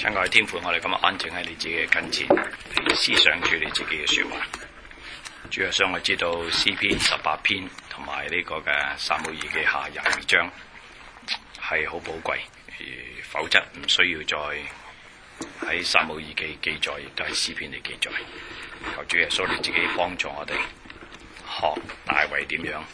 親愛的天父，我哋今日安靜喺你自己嘅跟前，嚟思想住你自己嘅說話。主要想我知道詩篇18篇同埋呢個嘅撒母耳記下22章係好寶貴，否則唔需要再喺撒母耳記記載，亦都喺詩篇嚟記載。求主耶穌你自己幫助我哋學大衛點樣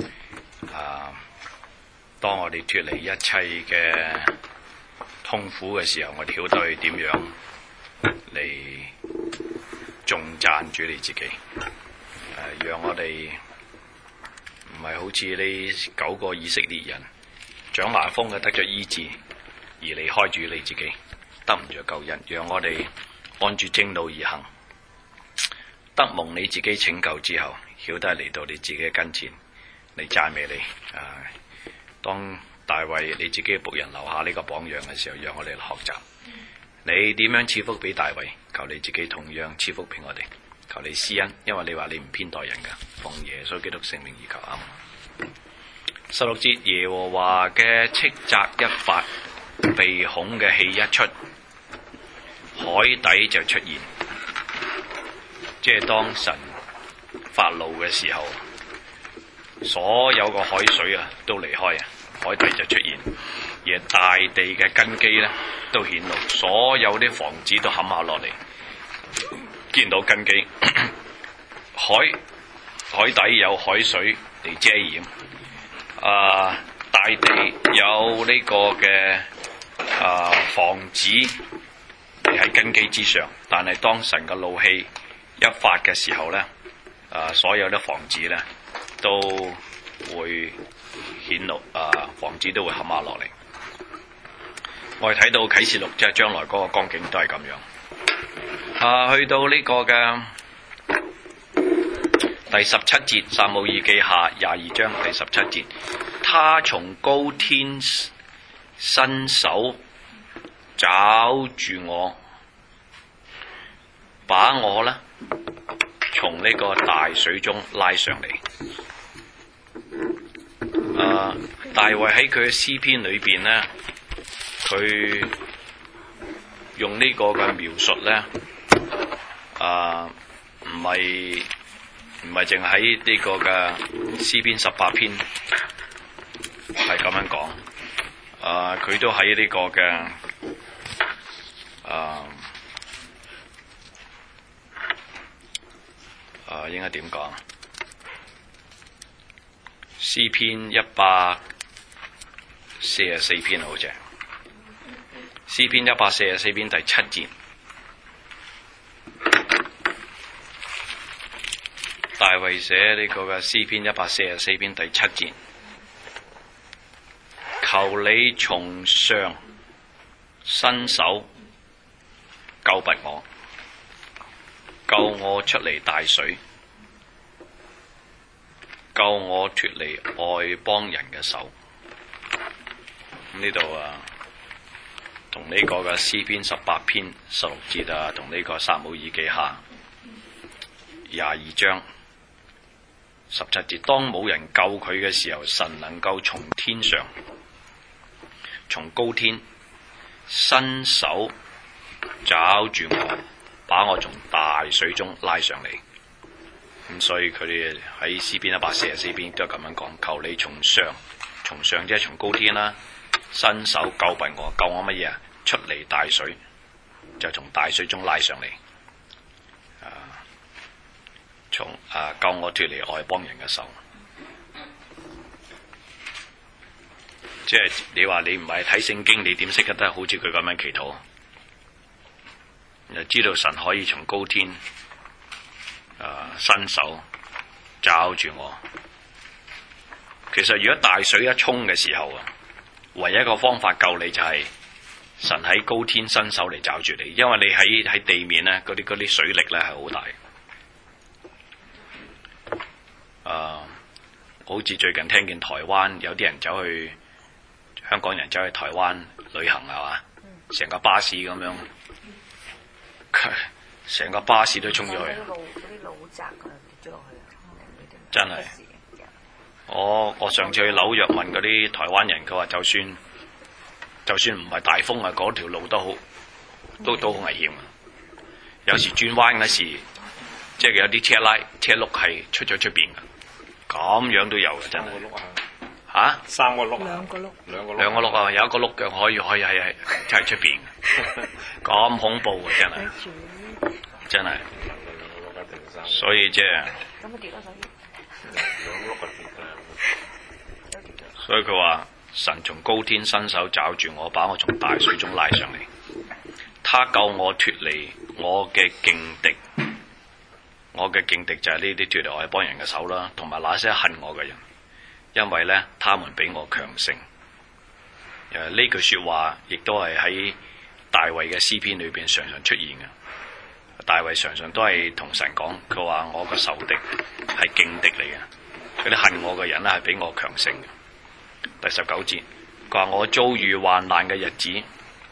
當我哋脫離一切嘅痛苦嘅時候，我哋曉得去點樣嚟頌讚主你自己，讓我哋唔係好似呢9個以色列人長麻風嘅得咗醫治而離開主你自己，得唔着救恩，讓我哋按住正路而行，得蒙你自己拯救之後，曉得嚟到你自己嘅跟前嚟讚美你。當大衛你自己嘅僕人留下呢個榜樣嘅時候，讓我哋學習你點樣賜福俾大衛，求你自己同樣賜福俾我哋，求你施恩，因為你話你唔偏待人噶，奉耶穌基督聖名而求，阿們。16節，耶和華嘅斥責一發，鼻孔嘅氣一出，海底就出現，即係當神發怒嘅時候，所有個海水都離開，海底就出現，而大地嘅根基都顯露，所有啲房子都冚下落嚟，見到根基，海底有海水嚟遮掩，大地有呢個嘅房子嚟喺根基之上，但係當神嘅怒氣一發嘅時候所有啲房子都會顯露，房子都會冚下落嚟。我哋睇到啟示錄，即係將來嗰個光景都係咁樣。去到呢個嘅第17節，撒母耳記下22章第17節，他從高天伸手抓住我，把我從呢個大水中拉上嚟。大衛喺佢嘅詩篇裏邊佢用呢個嘅描述唔係淨喺呢個嘅詩篇18篇係咁樣講，佢都喺呢個嘅應該點講？詩篇144篇好似，詩篇144篇第7節，大衛寫呢個嘅詩篇144篇第7節，求你從上伸手救拔我，救我出離大水，救我脫離外邦人嘅手。呢度同呢個嘅詩篇18篇16節同呢個撒母耳記下22章17節，當冇人救佢嘅時候，神能夠從天上，從高天伸手抓住我，把我從大水中拉上嚟。咁所以佢哋喺詩篇144篇都係咁樣講，求你從上即係從高天伸手救拔我，救我乜嘢出離大水，就從大水中拉上嚟，救我脫離外邦人嘅手。即係你話你唔係睇聖經，你點識得好似佢咁樣祈禱？就知道神可以從高天伸手抓住我。其實如果大水一沖嘅時候唯一一個方法救你就係神喺高天伸手嚟抓住你，因為你喺地面嗰啲水力係好大。好似最近聽見台灣有啲人香港人走去台灣旅行係嘛，成個巴士咁樣，成個巴士都衝咗去。嗰啲路窄跌咗落去。真係。我上次去紐約問嗰啲台灣人，佢話就算唔係大風嗰條路都好， 都好危險。有時轉彎嗰時，即係有啲車轆係出咗出邊嘅，咁樣都有嘅真係。嚇？3個轆。兩個轆啊！有一個轆腳可以係出邊，咁恐怖嘅真係，真係。所以即係。所以佢話神從高天伸手抓住我，把我從大水中拉上嚟。他救我脫離我嘅勁敵，我嘅勁敵就係呢啲脫離外邦人嘅手啦，同埋那些恨我嘅人，因為咧他們比我強盛。呢句説話亦都係喺大衛嘅詩篇裏邊常常出現嘅。大衛常常都係同神講，佢話我個仇敵係勁敵嚟嘅，嗰啲恨我嘅人咧係比我強盛嘅。第19節，佢話我遭遇患難嘅日子，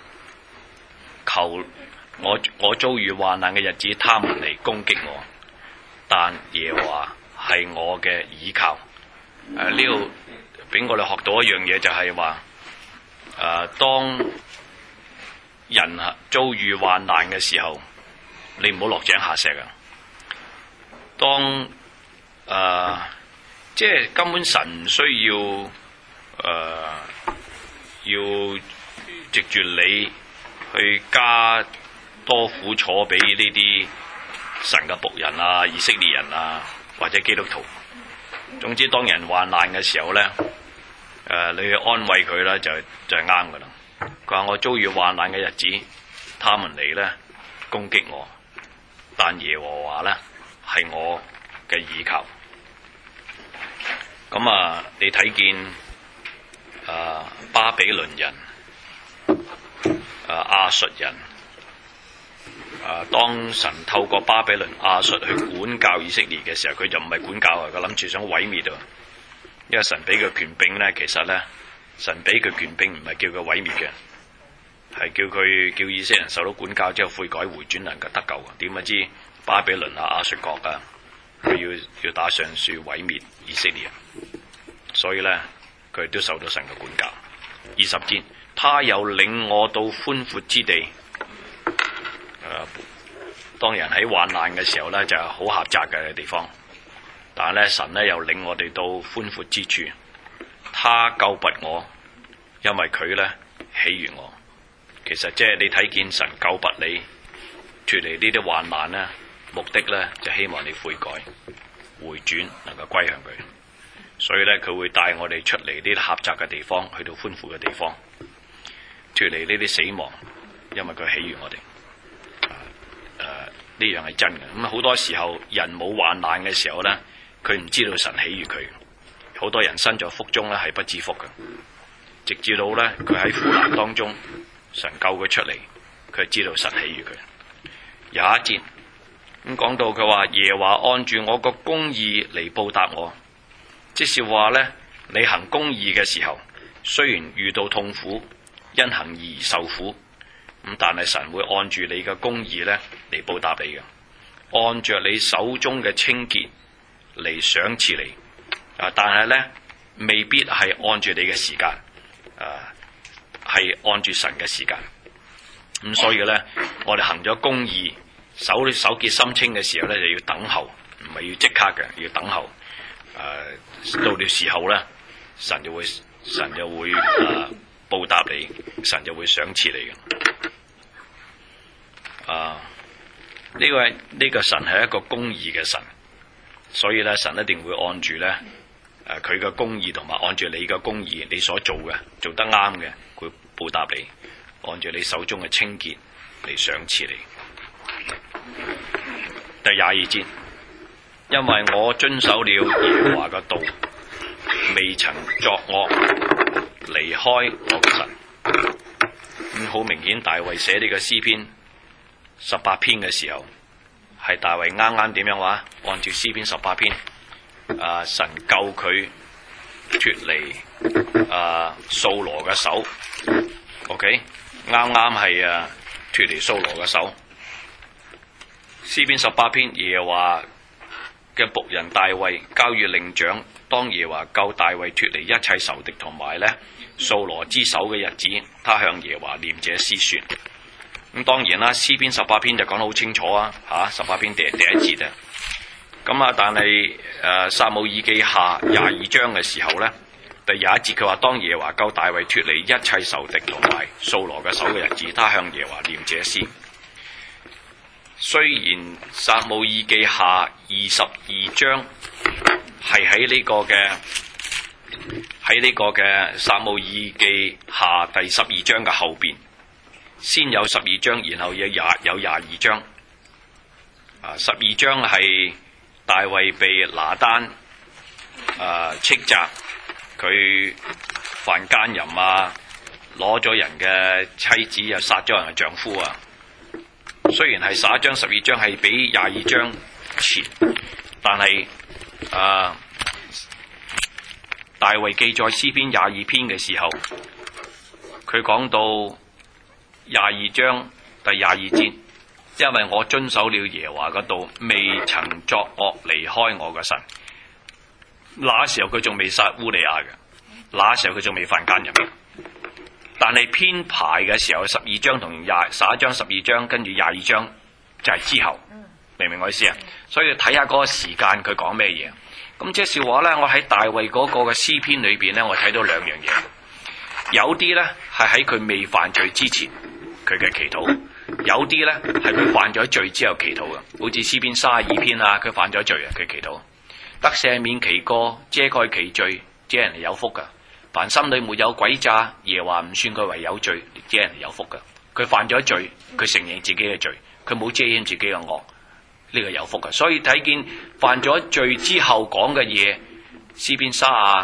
求我遭遇患難嘅日子，他們嚟攻擊我，但耶和華係我嘅倚靠。呢度俾我哋學到一樣嘢，就係話當人遭遇患難嘅時候，你唔好落井下石啊！當即係根本神唔需要要藉住你去加多苦楚俾呢啲神嘅僕人啊、以色列人啊或者基督徒。總之，當人患難嘅時候咧，你去安慰佢咧就係啱噶啦。佢話我遭遇患難嘅日子，他們嚟咧攻擊我，但耶和華咧係我嘅倚靠。咁你睇見巴比倫人、亞述人，當神透過巴比倫、亞述去管教以色列嘅時候，佢就唔係管教啊，佢諗住想毀滅啊。因為神俾佢權柄咧，其實咧神俾佢權柄唔係叫佢毀滅嘅，係叫以色列人受到管教之後悔改回轉能夠得救。點不知巴比倫亞述國啊，佢要打上樹毀滅以色列人，所以咧佢都受到神嘅管教。20節，他又領我到寬闊之地。當人喺患難嘅時候咧，就係好狹窄嘅地方，但係咧神咧又領我哋到寬闊之處。他救拔我，因為佢咧喜悅我。其實即係你睇見神救拔你脫離呢啲患難咧，目的咧就希望你悔改回轉，能夠歸向佢。所以咧佢會帶我哋出嚟呢啲狹窄嘅地方，去到寬闊嘅地方，脫離呢啲死亡，因為佢喜悅我哋。呢樣係真嘅。咁好多時候人冇患難嘅時候咧，佢唔知道神喜悅佢。好多人身在福中咧係不知福嘅，直至到咧佢喺苦難當中，神救佢出嚟，佢知道神喜悅佢。21節咁講到佢話耶和華按住我個公義嚟報答我，即是話咧你行公義嘅時候，雖然遇到痛苦，因行義而受苦。咁但係神會按住你嘅公義咧嚟報答你嘅，按着你手中嘅清潔嚟賞賜你。但係咧未必係按住你嘅時間，係按住神嘅時間。咁所以咧，我哋行咗公義、手潔心清嘅時候咧，就要等候，唔係要即刻嘅，要等候。到了時候咧，神就會報答你，神就會賞賜你嘅。呢個神係一個公義嘅神，所以咧神一定會按住咧佢嘅公義同埋按住你嘅公義，你所做嘅做得啱嘅，佢報答你，按住你手中嘅清潔嚟賞賜你。第22節，因為我遵守了耶和華嘅道，未曾作惡，離開我嘅神。咁好明顯，大衛寫呢個詩篇18篇嘅時候，係大衛啱啱點樣話？按照詩篇18篇，神救佢脫離掃羅嘅手。OK， 啱啱係脫離掃羅嘅手。詩篇18篇，耶和華嘅僕人大衛交與令長，當耶和華救大衛脫離一切仇敵同埋咧掃羅之手嘅日子，他向耶和華念這詩說。 咁當然啦，詩篇18篇就講得好清楚啊，18篇第一節啊。咁啊，但係撒母耳記下22章嘅時候咧，第21節佢話：當耶和華救大衛脫離一切仇敵同埋掃羅嘅手嘅日子，他向耶和華念這詩。雖然撒母耳記下22章係喺呢個嘅撒母耳記下第12章嘅後邊，先有12章，然後有22章。12章係大衛被拿單斥責佢犯奸淫啊，攞咗人嘅妻子又殺咗人嘅丈夫啊。雖然係11章12章係比22章前，但係大衛記載詩篇22篇嘅時候，佢講到22章第22節，因為我遵守了耶和華嗰度，未曾作惡離開我嘅神。那時候佢仲未殺烏利亞嘅，那時候佢仲未犯奸淫嘅。但係編排嘅時候，12章同11章12章跟住22章就係之後，明唔明我意思啊？所以睇下嗰個時間佢講咩嘢。咁即係話咧，我喺大衛嗰個嘅詩篇裏邊咧，我睇到兩樣嘢。有啲咧係喺佢未犯罪之前佢嘅祈禱，有啲咧係佢犯咗罪之後祈禱嘅。好似詩篇32篇啊，佢犯咗罪啊，佢祈禱得赦免其過，遮蓋其罪，這人係有福噶。凡心裏沒有詭詐，耶和華唔算佢為有罪，這人係有福噶。佢犯咗罪，佢承認自己嘅罪，佢冇遮掩自己嘅惡，呢個有福噶。所以睇見犯咗罪之後講嘅嘢，詩篇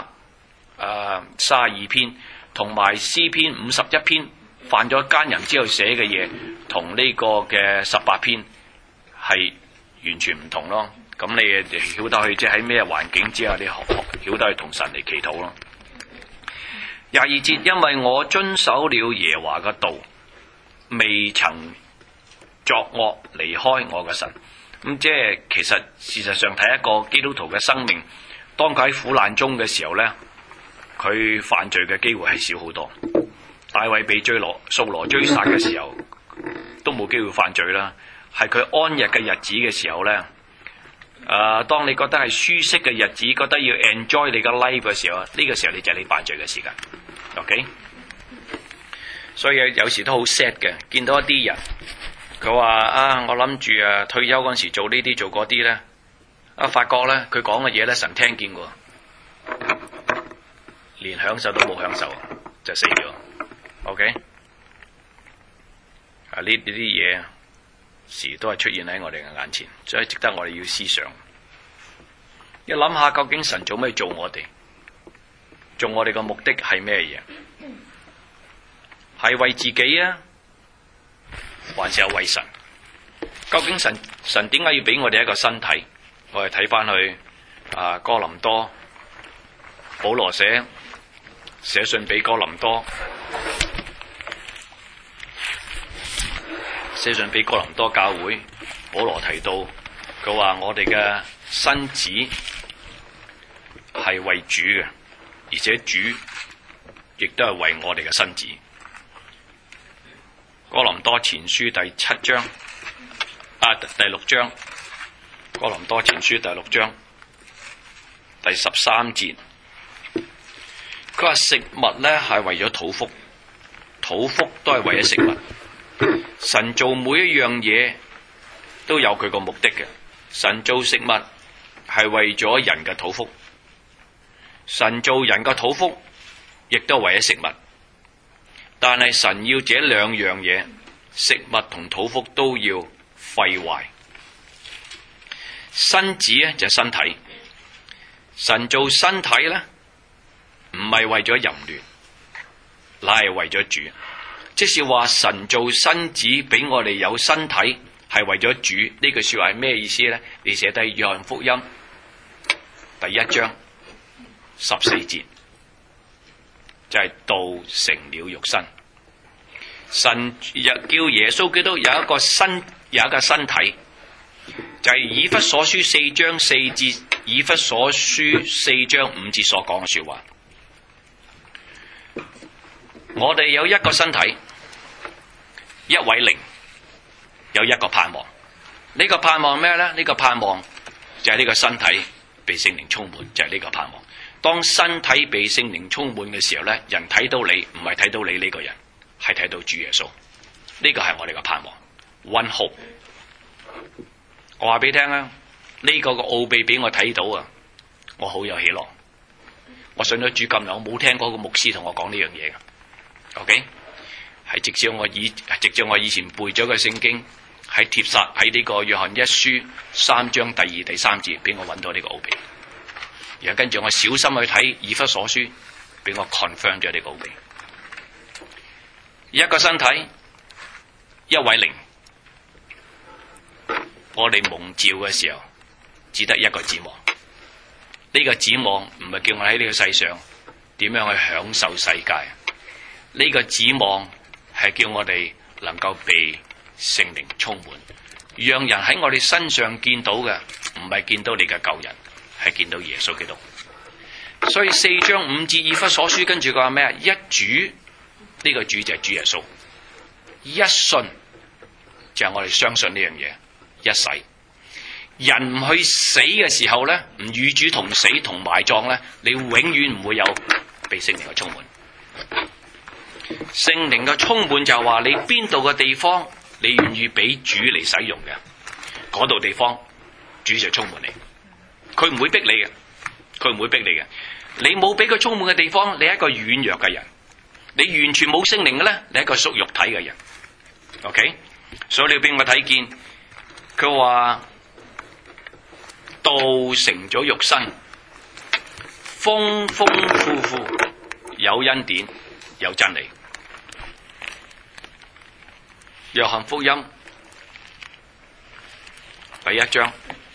32篇同埋詩篇51篇犯咗奸淫之後寫嘅嘢，同呢個嘅18篇係完全唔同咯。咁你曉得去即係喺咩環境之下，你曉得去同神嚟祈禱咯。22節，因為我遵守了耶和華嘅道，未曾作惡離開我嘅神。咁即係其實事實上睇一個基督徒嘅生命，當佢喺苦難中嘅時候咧，佢犯罪嘅機會係少好多。大衛被掃羅追殺嘅時候，都冇機會犯罪啦。係佢安逸嘅日子嘅時候咧，當你覺得係舒適嘅日子，覺得要 enjoy 你嘅 life 嘅時候，呢個時候你就係你犯罪嘅時間。OK， 所以有時都好 sad 嘅，見到一啲人，佢話我諗住退休嗰陣時做呢啲做嗰啲咧，發覺咧佢講嘅嘢咧神聽見過，連享受都冇享受就死咗。OK， 呢啲嘢時都係出現喺我哋嘅眼前，所以值得我哋要思想，要諗下究竟神做咩做我哋？做我哋嘅目的係咩嘢？係為自己啊，還是係為神？究竟神點解要俾我哋一個身體？我哋睇翻去哥林多，保羅寫信俾哥林多，寫信俾哥林多教會，保羅提到佢話我哋嘅身子係為主嘅。而且主亦都係為我哋嘅身子。哥林多前書第6章，哥林多前書第6章第13節，佢話食物咧係為咗肚腹，肚腹都係為咗食物。神做每一樣嘢都有佢個目的嘅。神做食物係為咗人嘅肚腹。神做人個肚腹，亦都為咗食物，但係神要這兩樣嘢，食物同肚腹都要廢壞。身子咧就係身體，神做身體咧唔係為咗淫亂，乃係為咗主。即是話神做身子俾我哋有身體，係為咗主。呢句說話係咩意思咧？你寫低約翰福音第1章14節，就係道成了肉身。神叫耶穌基督有一個身體，就係以弗所書4章4節，以弗所書4章5節所講嘅說話。我哋有一個身體，一位靈， 有一個盼望。呢個盼望咩咧？呢個盼望就係呢個身體被聖靈充滿，就係呢個盼望。當身體被聖靈充滿嘅時候咧，人睇到你唔係睇到你呢個人，係睇到主耶穌。呢個係我哋嘅盼望。One hope。我話俾你聽啊，呢個個奧秘俾我睇到啊，我好有喜樂。我信咗主咁耐，我冇聽過個牧師同我講呢樣嘢嘅。OK， 係直至我以前背咗個聖經喺帖撒喺呢個約翰一書3章第2、第3節，俾我揾到呢個奧秘。然後跟住我小心去睇以弗所書，俾我 confirm 咗呢個奧秘。一個身體，一位靈。我哋蒙召嘅時候，只得一個指望。呢個指望唔係叫我喺呢個世上點樣去享受世界。呢個指望係叫我哋能夠被聖靈充滿，讓人喺我哋身上見到嘅唔係見到你嘅救人，係見到耶穌基督。所以4章5節以弗所書跟住佢話咩啊？一主，呢個主就係主耶穌。一信就係我哋相信呢樣嘢。一世人唔去死嘅時候咧，唔與主同死同埋葬咧，你永遠唔會有被聖靈嘅充滿。聖靈嘅充滿就係話你邊度嘅地方你願意俾主嚟使用嘅，嗰度地方主就充滿你。佢唔會逼你嘅，佢唔會逼你嘅。你冇俾佢充滿嘅地方，你係一個軟弱嘅人。你完全冇聖靈嘅咧，你係一個屬肉體嘅人。OK， 所以你要俾我睇見。佢話道成咗肉身，豐豐富富，有恩典，有真理。約翰福音第1章，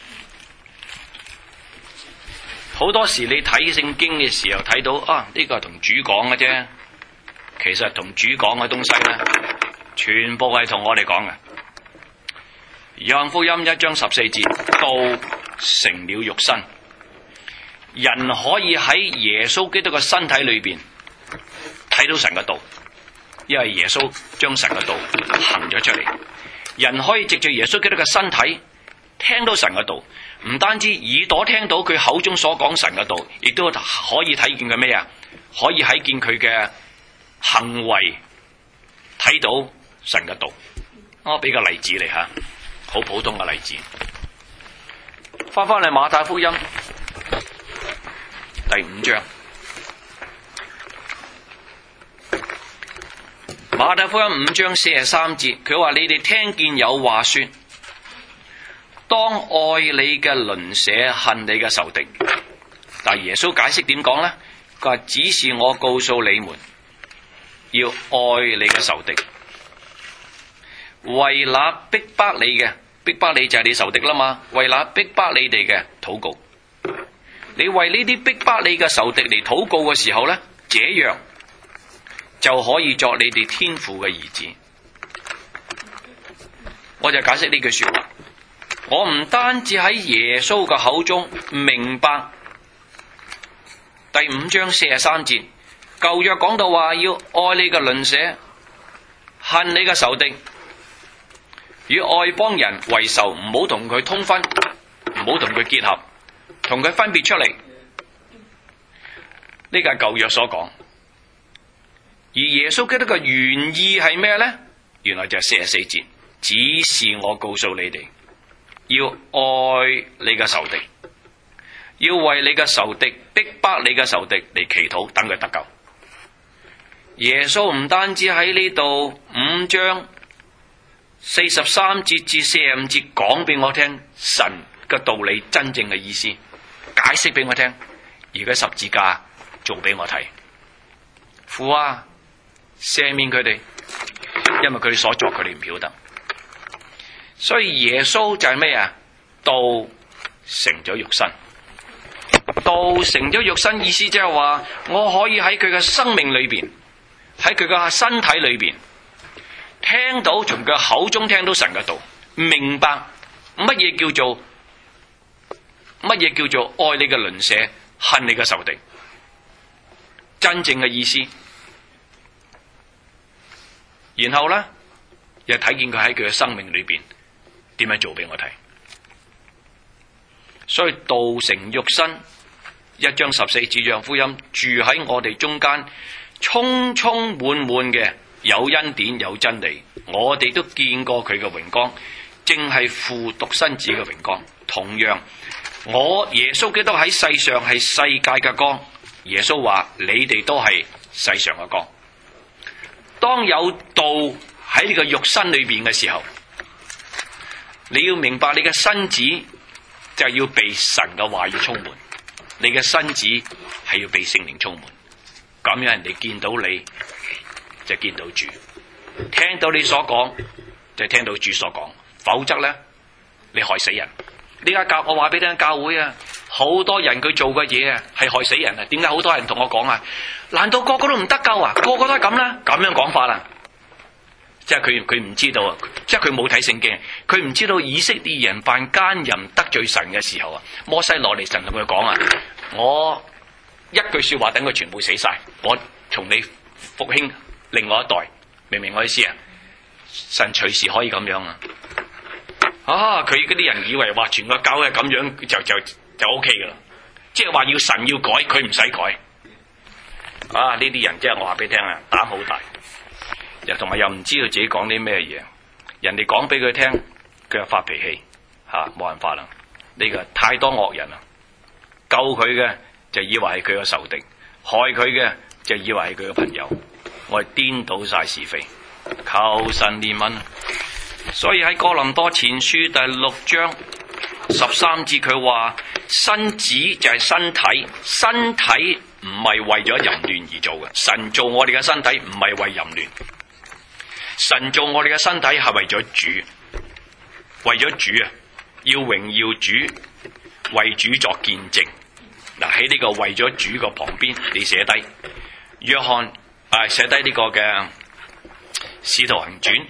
好多時你睇聖經嘅時候睇到啊，呢個係同主講嘅啫，其實同主講嘅東西咧，全部係同我哋講嘅。約翰福音1章14節，道成了肉身，人可以喺耶穌基督嘅身體裏邊睇到神嘅道，因為耶穌將神嘅道行咗出嚟。人可以藉住耶穌基督嘅身體聽到神嘅道，唔單止耳朵聽到佢口中所講神嘅道，亦都可以睇見佢咩啊？可以睇見佢嘅行為，睇到神嘅道。我俾個例子你吓。好普通嘅例子，翻嚟馬太福音第5章。馬太福音5章43節，佢話你哋聽見有話說，當愛你嘅鄰舍，恨你嘅仇敵。但耶穌解釋點講呢？佢話只是我告訴你們，要愛你嘅仇敵。為那逼迫你嘅，逼迫你就係你仇敵啦嘛。為那逼迫你哋嘅禱告，你為呢啲逼迫你嘅仇敵嚟禱告嘅時候呢，這樣就可以作你哋天父嘅兒子。我就解釋呢句說話，我唔單止喺耶穌嘅口中明白第5章43節，舊約講到話要愛你嘅鄰舍，恨你嘅仇敵。與外邦人為仇，唔好同佢通婚，唔好同佢結合，同佢分別出嚟。呢個係舊約所講。而耶穌基督嘅原意係咩呢？原來就係44節，只是我告訴你哋，要愛你嘅仇敵，要為你嘅仇敵逼迫你嘅仇敵嚟祈禱，等佢得救。耶穌唔單止喺呢度5章43節至45節講俾我聽神嘅道理真正嘅意思，解釋俾我聽，而家十字架做俾我睇。父啊，赦免佢哋，因為佢哋所作佢哋唔曉得。所以耶穌就係咩啊？道成咗肉身，道成咗肉身意思即係話我可以喺佢嘅生命裏邊，喺佢嘅身體裏邊聽到，從佢口中聽到神嘅道，明白乜嘢叫做愛你嘅鄰舍，恨你嘅仇敵，真正嘅意思。然後呢， 又睇見佢喺佢嘅生命裏邊點樣做俾我睇。所以道成肉身1章14節約翰福音住喺我哋中間，充充滿滿嘅有恩典有真理，我哋都見過佢嘅榮光，正係父獨生子嘅榮光。同樣，我耶穌基督喺世上係世界嘅光。耶穌話：你哋都係世上嘅光。當有道喺你個肉身裏邊嘅時候，你要明白你嘅身子就要被神嘅話語充滿，你嘅身子係要被聖靈充滿，咁樣人哋見到你就見到主，聽到你所講就聽到主所講，否則咧你害死人。呢家我話俾你聽，教會啊，好多人佢做嘅嘢啊係害死人啊。點解好多人同我講啊？難道個個都唔得救啊？個個都係咁啦，咁樣講法啦。即係佢唔知道啊，即係佢冇睇聖經，佢唔知道以色列人犯奸淫得罪神嘅時候啊，摩西落嚟神同佢講啊，我一句說話等佢全部死晒，我從你復興另外一代，明唔明我意思啊？神隨時可以咁樣啊！佢嗰啲人以為話全個教係咁樣就 OK 噶啦，即係話要神要改，佢唔使改。呢啲人即係我話俾你聽啊，膽好大，同埋又唔知道自己講啲咩嘢，人哋講俾佢聽，佢又發脾氣，冇辦法啦。呢個太多惡人啦，救佢嘅就以為係佢嘅仇敵，害佢嘅就以為係佢嘅朋友，我哋顛倒晒是非，求神憐憫。所以喺哥林多前書第6章13節佢話，身子就係身體，身體唔係為咗淫亂而做嘅。神做我哋嘅身體唔係為淫亂，神做我哋嘅身體係為咗主，為咗主啊，要榮耀主，為主作見證。嗱，喺呢個為咗主個旁邊，你寫低約翰寫低呢個嘅使徒行傳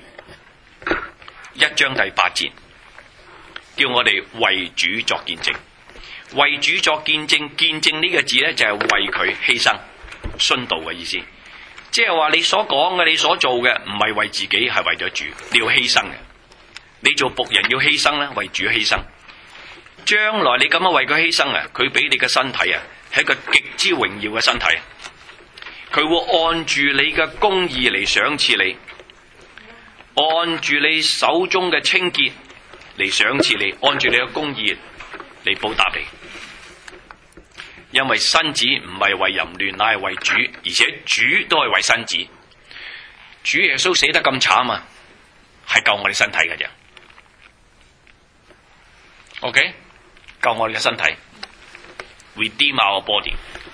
1章第8節，叫我哋為主作見證。為主作見證，見證呢個字咧就係為佢犧牲，殉道嘅意思。即係話你所講嘅，你所做嘅唔係為自己，係為咗主，你要犧牲嘅。你做僕人要犧牲咧，為主犧牲。將來你咁樣為佢犧牲啊，佢俾你嘅身體啊係一個極之榮耀嘅身體，佢會按住你嘅公義嚟賞賜你，按住你手中嘅清潔嚟賞賜你，按住你嘅公義嚟報答你。因為身子唔係為淫亂，乃係為主，而且主都係為身子。主耶穌死得咁慘啊，係救我哋身體嘅啫。OK， 救我哋嘅身體 ，redeem our body。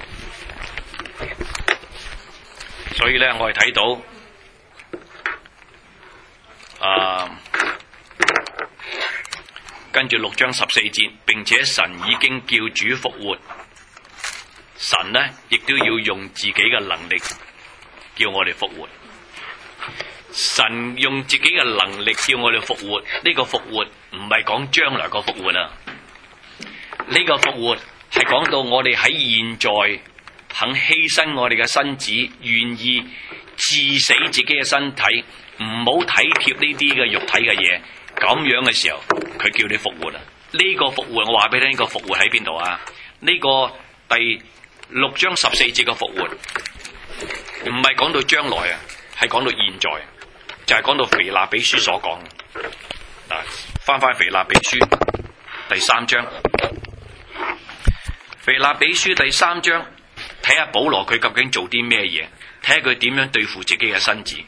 所以咧，我哋睇到跟住6章14節，並且神已經叫主復活，神呢亦都要用自己嘅能力叫我哋復活。神用自己嘅能力叫我哋復活，呢個復活唔係講將來個復活啊，呢個復活係講到我哋喺現在肯犧牲我哋嘅身子，願意致死自己嘅身體，唔好體貼呢啲嘅肉體嘅嘢，咁樣嘅時候，佢叫你復活啊！呢個復活，我話俾你聽，呢個復活喺邊度啊？呢個第6章14節嘅復活，唔係講到將來啊，係講到現在，就係講到腓立比書所講。嗱，翻腓立比書第3章，腓立比書第3章，睇下保羅佢究竟做啲咩嘢，睇下佢點樣對付自己嘅身子。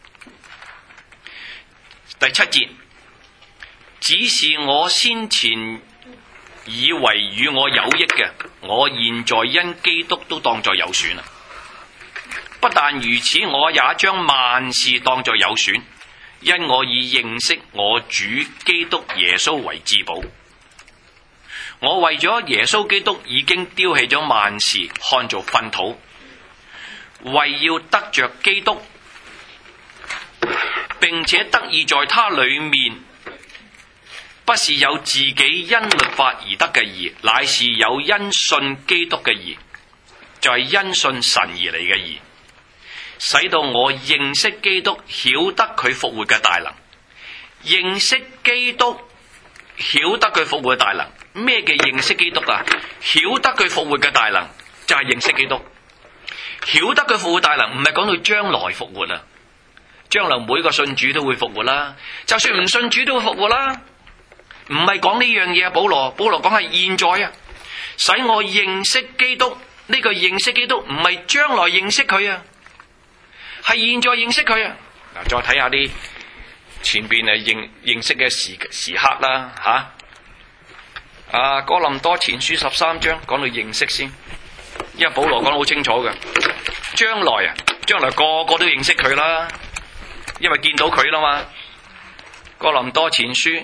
第7節，只是我先前以為與我有益嘅，我現在因基督都當作有損啦。不但如此，我也將萬事當作有損，因我以認識我主基督耶穌為至寶。我為咗耶穌基督已經丟棄咗萬事，看作糞土，為要得着基督，並且得以在他裏面，不是有自己因律法而得嘅義，乃是有因信基督嘅義，就係因信神而嚟嘅義，使到我認識基督，曉得佢復活嘅大能， 認識基督，曉得佢復活嘅大能。咩叫認識基督啊？曉得佢復活嘅大能就係認識基督。曉得佢復活大能唔係講到將來復活啊，將來每個信主都會復活啦，就算唔信主都會復活啦。唔係講呢樣嘢啊，保羅講係現在啊，使我認識基督。呢個認識基督唔係將來認識佢啊，係現在認識佢啊。嗱，再睇下啲前邊認識嘅時刻啦吓。哥林多前書13章講到認識先，因為保羅講得好清楚嘅，將來個個都認識佢啦，因為見到佢啦嘛。哥林多前書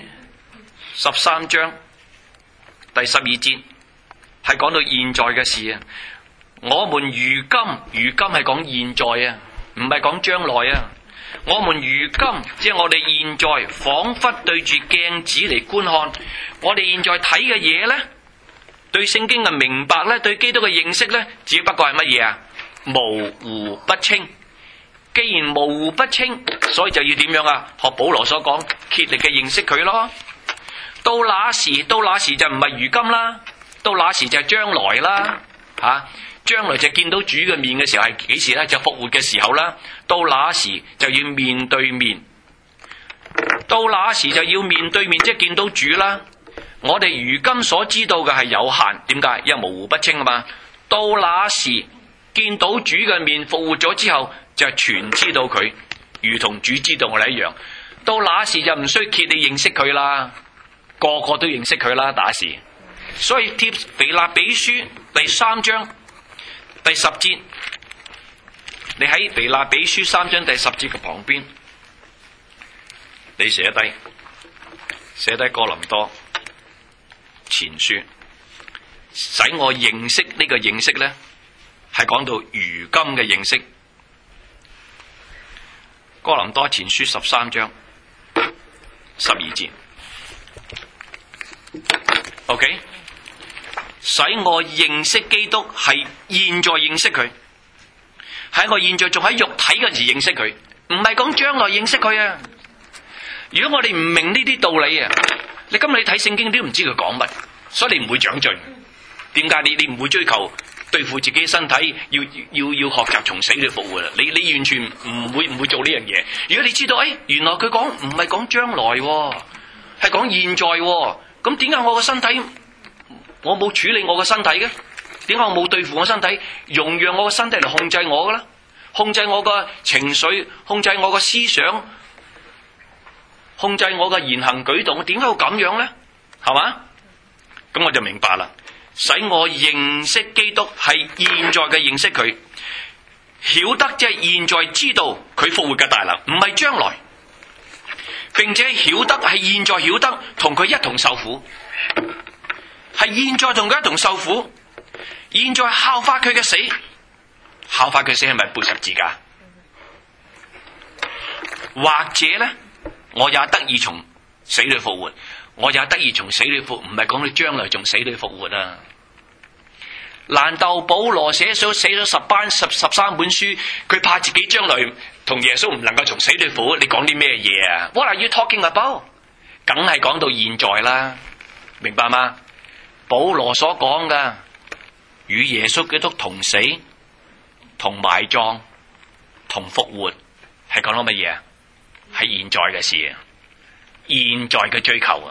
13章第12節係講到現在嘅事啊。我們如今係講現在啊，唔係講將來啊。我們如今即係我哋現在，仿佛對住鏡子嚟觀看。我哋現在睇嘅嘢呢，對聖經嘅明白呢，對基督嘅認識呢，只不過係乜嘢啊？模糊不清。既然模糊不清，所以就要點樣啊？學保羅所講，竭力嘅認識佢咯。到那時就唔係如今啦，到那時就係將來啦吓。將來就見到主嘅面嘅時候係幾時呢？就復活嘅時候啦。到那時就要面對面，到那時就要面對面，即係見到主啦。我哋如今所知道嘅係有限，點解？因為模糊不清啊嘛。到那時見到主嘅面，復活咗之後，就全知道佢，如同主知道我哋一樣。到那時就唔需要竭力認識佢啦，個個都認識佢啦。那時，所以帖腓立比書第3章第10節，你喺腓立比書3章第10節嘅旁邊，你寫低哥林多前書，使我認識呢個認識呢，係講到如今嘅認識。哥林多前書13章12節 ，OK。使我認識基督係現在認識佢，喺我現在仲喺肉體嗰時認識佢，唔係講將來認識佢啊。如果我哋唔明呢啲道理啊，你今日你睇聖經你都唔知佢講乜，所以你唔會長進。點解？你唔會追求對付自己身體，要學習從死裏復活啊！你完全唔會做呢樣嘢。如果你知道，原來佢講唔係講將來，係講現在，咁點解我個身體？我冇處理我個身體嘅，點解我冇對付我身體，容讓我個身體嚟控制我嘅啦？控制我個情緒，控制我個思想，控制我嘅言行舉動，點解會咁樣呢？係嘛？咁我就明白啦。使我認識基督係現在嘅認識佢，曉得即係現在知道佢復活嘅大能，唔係將來，並且曉得係現在曉得同佢一同受苦。係現在同佢一同受苦，現在效法佢嘅死，效法佢死係咪背十字架？或者呢，我也得以從死裏復活，我也得以從死裏復活，唔係講你將來從死裏復活啊？難道保羅寫咗13本書，佢怕自己將來同耶穌唔能夠從死裏復活？你講啲咩嘢啊？ What are you talking about？ 梗係講到現在啦，明白嗎？保羅所講嘅與耶穌基督同死、同埋葬、同復活，係講到乜嘢啊？係現在嘅事啊，現在嘅追求啊。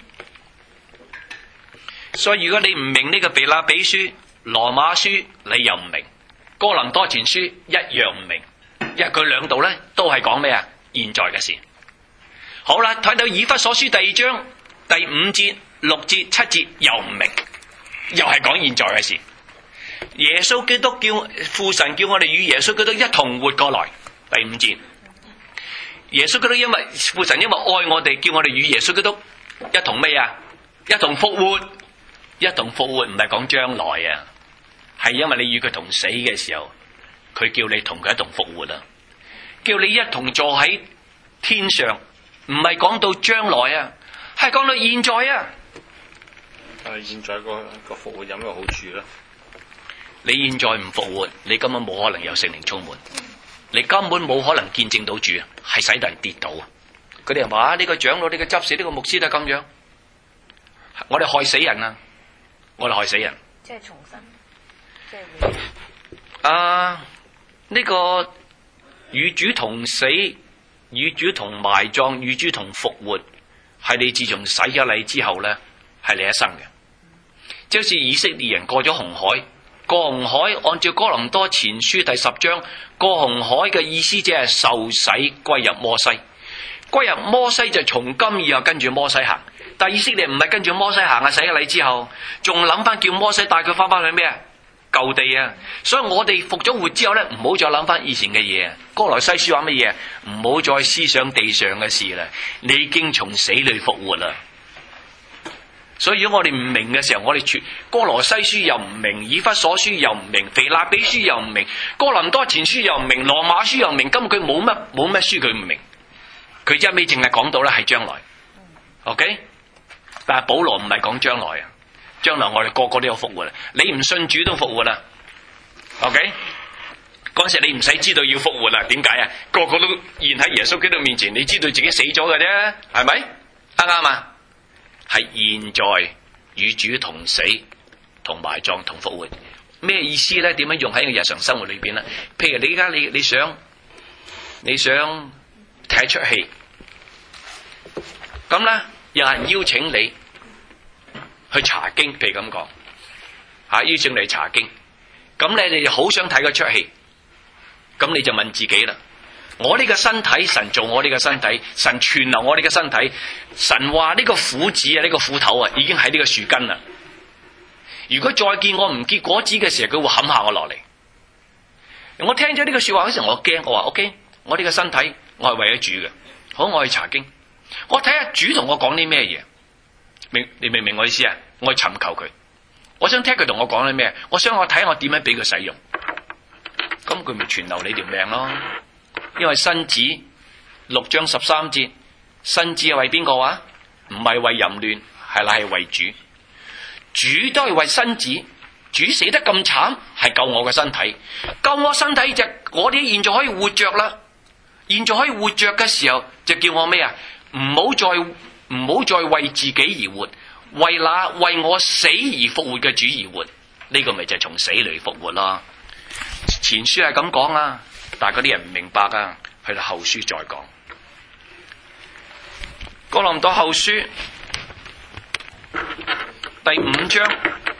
所以如果你唔明呢個腓立比書、羅馬書，你又唔明哥林多前書，一樣唔明，因為佢兩度咧都係講咩啊？現在嘅事。好啦，睇到以弗所書第2章第5節、6節、7節又唔明，又係講現在嘅事。耶穌基督叫父神叫我哋與耶穌基督一同活過來。第5節，耶穌基督因為父神因為愛我哋，叫我哋與耶穌基督一同咩啊？一同復活，一同復活唔係講將來啊，係因為你與佢同死嘅時候，佢叫你同佢一同復活啊，叫你一同坐喺天上，唔係講到將來啊，係講到現在啊。 現在個復活有咩好處咧？ 你現在唔復活，你根本冇可能有聖靈充滿，你根本冇可能見證到主，係使到人跌倒啊！ 佢哋話呢個長老、呢個執事、呢個牧師都係咁樣，我哋害死人啊！我哋害死人。 即係重生，即係呢個與主同死、與主同埋葬、與主同復活，係你自從洗咗禮之後咧，係你一生嘅。即好似以色列人過咗紅海，過紅海按照哥林多前書第10章，過紅海嘅意思即係受洗歸入摩西，歸入摩西就從今以後跟住摩西行。但以色列唔係跟住摩西行啊，洗咗禮之後，仲諗翻叫摩西帶佢翻去咩啊？舊地啊！所以我哋復咗活之後咧，唔好再諗翻以前嘅嘢。歌羅西書話乜嘢？唔好再思想地上嘅事啦，你已經從死裏復活啦。所以如果我哋唔明嘅時候，我哋歌羅西書又唔明，以弗所書又唔明，腓立比書又唔明，哥林多前書又唔明，羅馬書又唔明，根本佢冇乜書佢唔明，佢一味淨係講到咧係將來。OK， 但係保羅唔係講將來啊。將來我哋個個都有復活啦，你唔信主都復活啦。OK， 嗰時你唔使知道要復活啦，點解啊？個個都現喺耶穌基督面前，你知道自己死咗嘅啫，係咪？啱啱啊？係現在與主同死、同埋葬、同復活，咩意思咧？點樣用喺個日常生活裏邊咧？譬如你而家你想睇一出戲，咁咧有人邀請你去查經，譬如咁講，邀請你查經，咁你就好想睇嗰出戲，咁你就問自己啦：我呢個身體，神做我呢個身體，神存留我呢個身體，神話呢個苦子啊，呢個苦頭啊，已經喺呢個樹根啦。如果再見我唔結果子嘅時候，佢會冚下我落嚟。我聽咗呢個說話嗰時候，我驚，我話 OK， 我呢個身體我係為咗主嘅，好，我去查經，我睇下主同我講啲咩嘢。你明唔明我意思啊？我去尋求佢，我想聽佢同我講啲咩，我想我睇下我點樣俾佢使用，咁佢咪存留你條命咯。因為身子6章13節，身子係為邊個啊？唔係為淫亂，係為主。主都係為身子，主死得咁慘，係救我嘅身體，救我身體就我哋現在可以活着啦。現在可以活着嘅時候，就叫我咩啊？唔好再為自己而活，為那為我死而復活嘅主而活。呢個咪就係從死裏復活啦。前書係咁講啊，但係嗰啲人唔明白啊，去到後書再講。哥林多後書第5章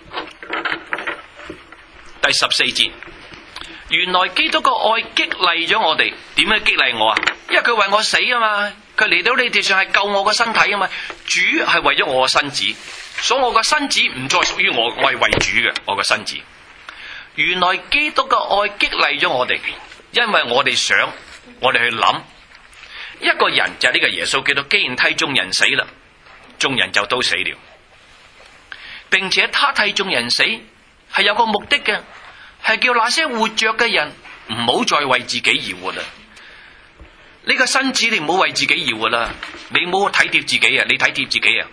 第14節，原來基督嘅愛激勵咗我哋。點樣激勵我啊？因為佢為我死啊嘛，佢嚟到呢地上係救我個身體啊嘛。主係為咗我個身子，所以我個身子唔再屬於我，我係為主嘅，我個身子。原來基督嘅愛激勵咗我哋，因為我哋想，我哋去諗，一個人就係呢個耶穌基督，既然替眾人死啦，眾人就都死了，並且他替眾人死係有個目的嘅，係叫那些活着嘅人唔好再為自己而活啦。呢個身子你唔好為自己而活啦，你唔好體貼自己啊！你體貼自己啊！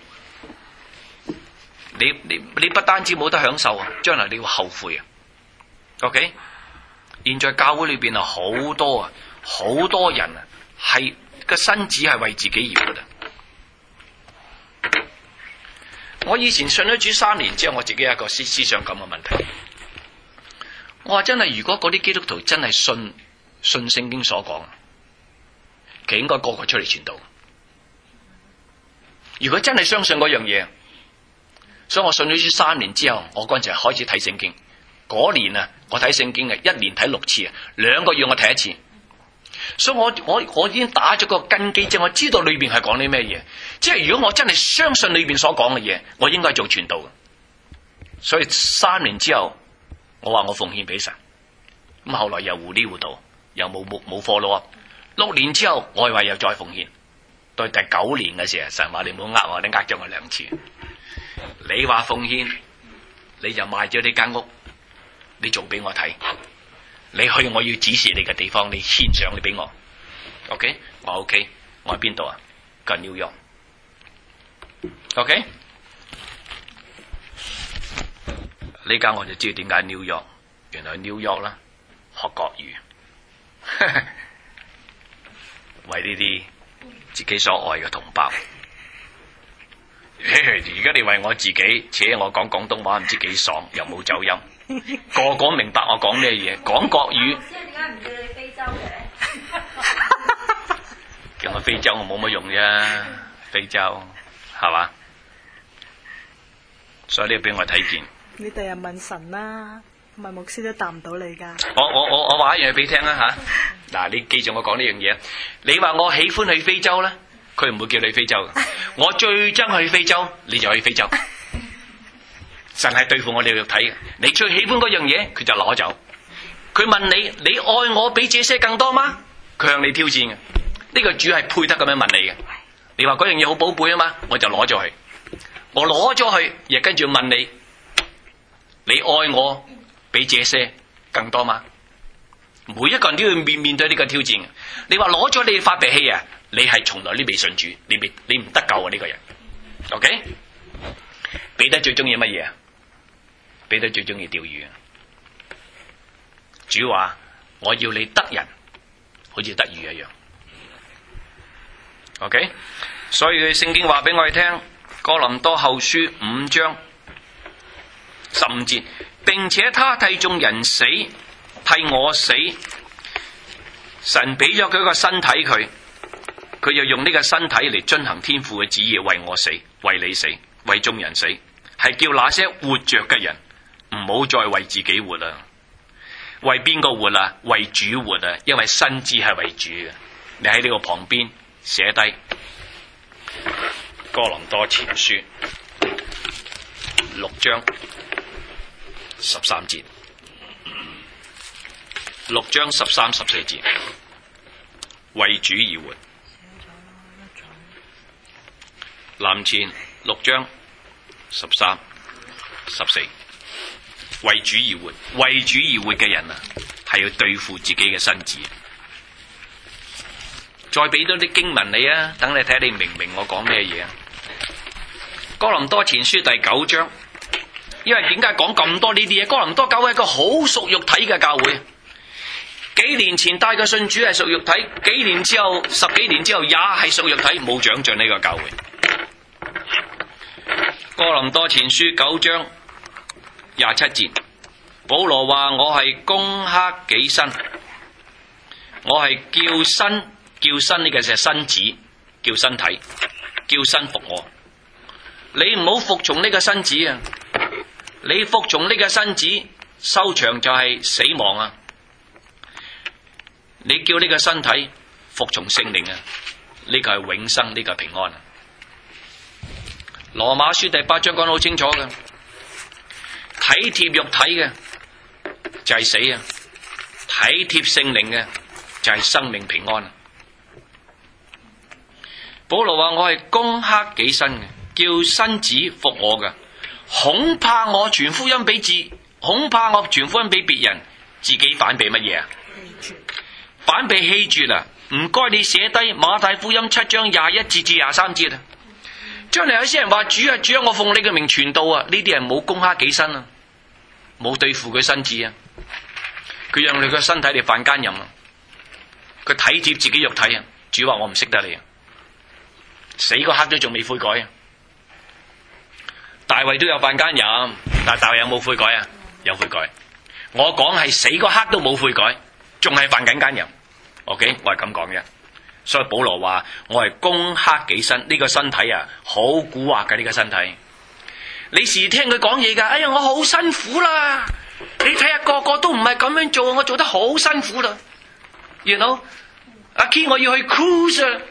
你不單止冇得享受啊，將來你會後悔啊。OK， 現在教會裏邊啊，好多人啊，係個身子係為自己而活啊。我以前信咗主3年之後，我自己有一個思想咁嘅問題。我話真係，如果嗰啲基督徒真係信聖經所講，其實應該個個出嚟傳道。如果真係相信嗰樣嘢，所以我信咗主3年之後，我嗰陣時開始睇聖經。嗰年啊，我睇聖經嘅1年睇6次啊，2個月我睇1次。所以我已經打咗個根基，即係我知道裏邊係講啲咩嘢。即係如果我真係相信裏邊所講嘅嘢，我應該做傳道。所以3年之後，我話我奉獻俾神。咁後來又糊裡糊塗，又冇貨咯。6年之後，我話又再奉獻。到第9年嘅時候，神話你唔好呃我，你呃咗我2次。你話奉獻，你就賣咗呢間屋，你做俾我睇。你去我要指示你嘅地方，你獻上你俾我。OK， 我 OK， 我喺邊度啊？近紐約。OK， 呢間我就知道點解紐約，原來紐約啦，學國語，為呢啲自己所愛嘅同胞。而家你為我自己，且我講廣東話唔知幾爽，又冇走音，個個明白我講咩嘢，講國語。 點解唔叫你非洲嘅？ 叫我非洲我冇乜用啫，非洲係嘛？所以呢個俾我睇見。 你第日問神啦，問牧師都答唔到你㗎。 我話一樣嘢俾你聽啦嚇。嗱，你記住我講呢樣嘢。你話我喜歡去非洲咧，佢唔會叫你去非洲。我最憎去非洲，你就去非洲。神係對付我哋肉體嘅。你最喜歡嗰樣嘢，佢就攞走。佢問你：你愛我比這些更多嗎？佢向你挑戰嘅。呢個主係配得咁樣問你嘅。你話嗰樣嘢好寶貝啊嘛，我就攞咗佢。我攞咗佢，亦跟住問你：你愛我比這些更多嗎？每一個人都要面對呢個挑戰。你話攞咗你發脾氣啊，你係從來都未信主，你唔得救啊呢個人。OK？ 彼得最中意乜嘢啊？彼得最中意釣魚啊！主話：我要你得人，好似得魚一樣。OK？ 所以聖經話俾我哋聽，哥林多後書5章15節，並且他替眾人死，替我死，神俾咗佢個身體佢又用呢個身體嚟遵行天父嘅旨意，為我死，為你死，為眾人死，係叫那些活着嘅人唔好再為自己活啦。為邊個活啊？為主活啊！因為身子係為主嘅。你喺呢個旁邊寫低哥林多前書6章13節，6章13、14節，為主而活。林前6章13、14，為主而活。為主而活嘅人啊，係要對付自己嘅身子。再俾多啲經文你啊，等你睇下你明唔明我講咩嘢啊？哥林多前書第9章，因為點解講咁多呢啲嘢？哥林多教會係一個好屬肉體嘅教會。幾年前帶個信主係屬肉體，幾年之後10幾年之後也係屬肉體，冇長進呢個教會。哥林多前書9章27節，保羅話：我係攻克己身，我係叫身呢個就係身子，叫身體，叫身服我。你唔好服從呢個身子啊！你服從呢個身子，收場就係死亡啊！你叫呢個身體服從聖靈啊！呢個係永生，呢個係平安啊！羅馬書第8章講得好清楚嘅，體貼肉體嘅就係死啊，體貼聖靈嘅就係生命平安啊！保羅話：我係攻克己身嘅，叫身子服我嘅，恐怕我傳福音俾別人，自己反被乜嘢啊？反被棄絕啊！唔該你寫低馬太福音7章21節至23節啊！將來有些人話：主啊主啊，我奉你嘅名傳道啊！呢啲人冇攻克己身啊，冇對付佢身子啊，佢讓你個身體嚟犯奸淫啊，佢體貼自己肉體啊！主話：我唔識得你啊！死嗰刻都仲未悔改啊！大衛都有犯奸淫，但大衛有冇悔改啊？有悔改。我講係死嗰刻都冇悔改，仲係犯緊奸淫。OK， 我係咁講嘅。所以保羅話：我係攻克己身，呢個身體啊，好蠱惑嘅呢個身體。你時聽佢講嘢噶，哎呀，我好辛苦啦！你睇下個個都唔係咁樣做，我做得好辛苦啦。You know，阿 Key 我要去 cruise 啊！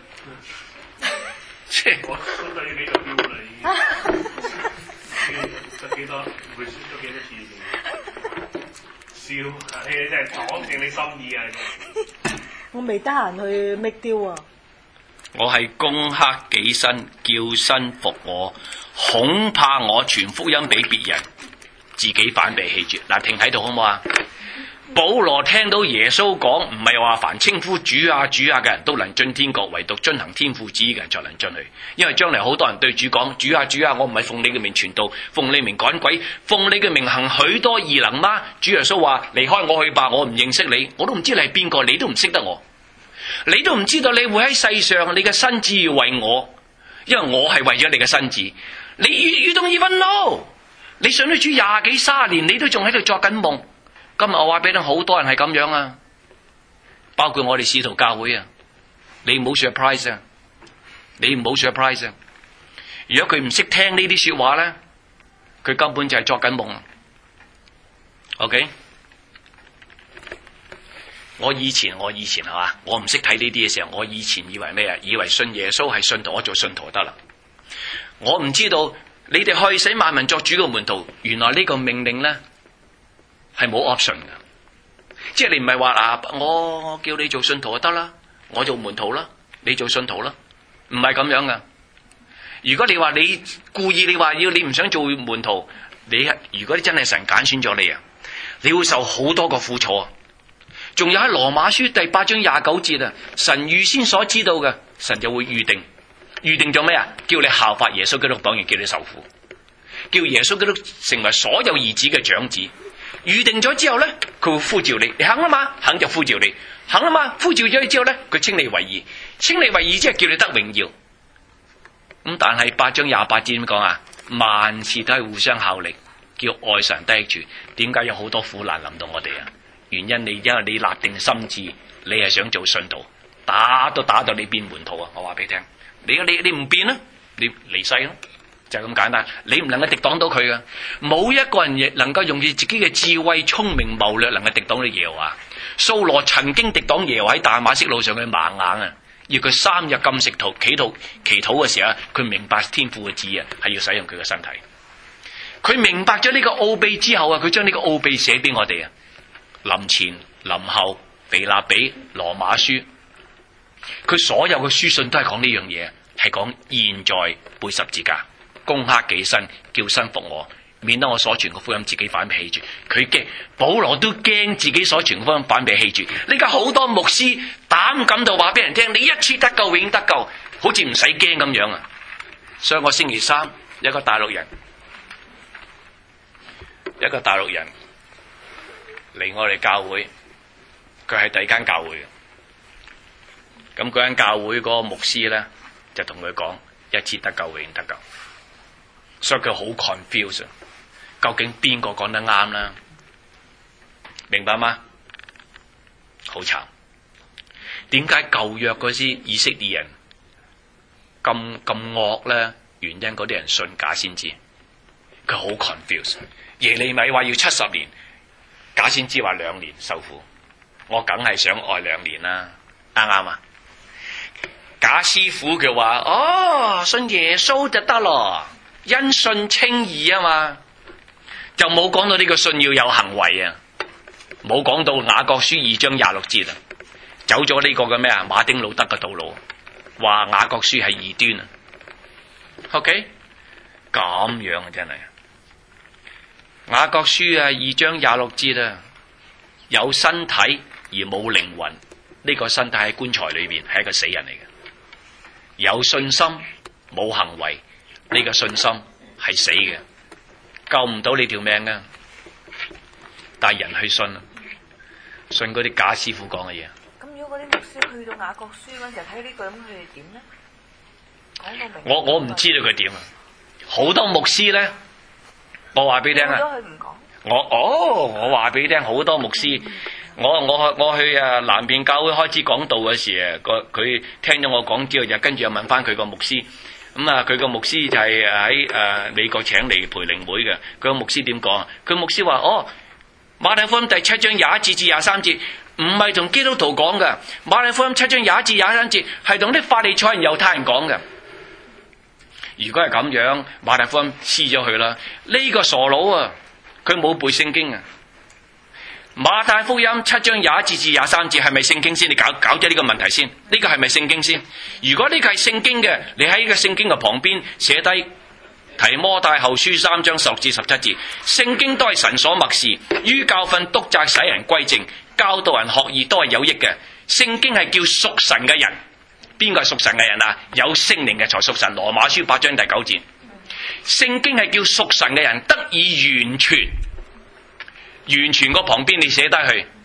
我都對你個標你，得幾多？會輸咗幾多次先？笑，你真係講正你心意啊！ 我未得閒去 make deal 啊！ 我係攻克己身，叫身服我，恐怕我傳福音俾別人，自己反被棄絕。嗱，停喺度好唔好啊？保羅聽到耶穌講，唔係話凡稱呼主啊主啊嘅人都能進天國，唯獨遵行天父旨意嘅人才能進去。因為將來好多人對主講：主啊主啊，我唔係奉你嘅名傳道，奉你名趕鬼，奉你嘅名行許多異能嗎？主耶穌話：離開我去吧，我唔認識你，我都唔知你係邊個，你都唔識得我。 你都唔知道你會喺世上，你嘅身子要為我，因為我係為咗你嘅身子。You don't even know。你信咗主20幾30年，你都仲喺度作緊夢。今日我話俾你，好多人係咁樣啊，包括我哋使徒教會啊。你唔好 surprise 啊！你唔好 surprise 啊！如果佢唔識聽呢啲說話咧，佢根本就係作緊夢。OK？ 我以前係嘛，我唔識睇呢啲嘅時候，我以前以為咩啊？以為信耶穌係信徒，我做信徒得啦。我唔知道你哋去使萬民作主嘅門徒，原來呢個命令咧係冇 option 嘅，即係你唔係話啊，我叫你做信徒就得啦，我做門徒啦，你做信徒啦，唔係咁樣噶。如果你話你故意你話要你唔想做門徒，如果你真係神揀選咗你啊，你會受好多個苦楚啊！仲有喺羅馬書第8章29節啊，神預先所知道嘅，神就會預定咗咩啊？叫你效法耶穌基督，當然叫你受苦，叫耶穌基督成為所有兒子嘅長子。預定咗之後咧，佢會呼召你，你肯啦嘛？肯就呼召你，肯啦嘛？呼召咗你之後咧，佢稱你為義，稱你為義即係叫你得榮耀。咁但係8章28節點講啊？萬事都係互相效力，叫愛神得益處。點解有好多苦難臨到我哋啊？原因因為你立定心志，你係想做信徒，打到你變門徒啊！我話俾你聽，你唔變啦，你離世咯，就係咁簡單。你唔能夠敵擋到佢噶，冇一個人亦能夠用住自己嘅智慧、聰明、謀略，能夠敵擋到耶和華。掃羅曾經敵擋耶和華喺大馬色路上嘅盲眼啊，要佢3日禁食祈禱嘅時候，佢明白天父嘅旨意係要使用佢嘅身體。佢明白咗呢個奧秘之後啊，佢將呢個奧秘寫俾我哋啊。林前、林後、腓立比、羅馬書，佢所有嘅書信都係講呢樣嘢，係講現在背十字架，攻克己身，叫身服我，免得我所傳嘅福音自己反被棄絕。佢驚，保羅都驚自己所傳嘅福音反被棄絕。呢家好多牧師膽敢到話俾人聽，你一次得救永得救，好似唔使驚咁樣啊！所以我星期三有一個大陸人嚟我哋教會，佢係第二間教會嘅。咁嗰間教會嗰個牧師咧，就同佢講一次得救永得救，所以佢好 confused， 究竟邊個講得啱啦？明白嗎？好慘！點解舊約嗰啲以色列人咁惡咧？原因嗰啲人信假先知，佢好 confused。耶利米話要70年。假先知話2年受苦，我梗係想愛2年啦，啱唔啱啊？假師傅佢話信耶穌就得咯，因信稱義啊嘛，就冇講到呢個信要有行為啊，冇講到雅各書2章26節啊，走咗呢個嘅咩啊馬丁路德嘅道路，話雅各書係異端啊。OK， 咁樣啊真係。雅各書2章26節啊，有身體而冇靈魂，呢個身體喺棺材裏邊係一個死人嚟嘅。有信心冇行為，呢個信心係死嘅，救唔到你條命啊！但係人去信嗰啲假師傅講嘅嘢。 咁如果嗰啲牧師去到雅各書嗰陣時睇呢句，咁佢哋點咧？講到明。 我唔知道佢點啊！好多牧師咧。我話俾你聽啊！我話俾你聽，好多牧師，我去南邊教會開始講道嗰時啊，佢聽咗我講之後，就跟住又問翻佢個牧師。佢個牧師就係喺美國請嚟培靈會嘅。佢個牧師點講？佢牧師話：馬太福音第7章21節至23節，唔係同基督徒講嘅。馬太福音7章21至23節係同啲法利賽人、猶太人講嘅。如果係咁樣，馬太福音黐咗佢啦。呢個傻佬啊，佢冇背聖經啊。馬太福音7章21節至23節係咪聖經先？你搞咗呢個問題先。呢個係咪聖經先？如果呢個係聖經嘅，你喺呢個聖經嘅旁邊寫低提摩太後書3章16至17節，聖經都係神所默示，於教訓、督責、使人歸正、教導人學義都係有益嘅。聖經係叫屬神嘅人。邊個係屬神嘅人啊？有聖靈嘅才屬神。羅馬書8章第9節，聖經係叫屬神嘅人得以完全。完全個旁邊你寫低去，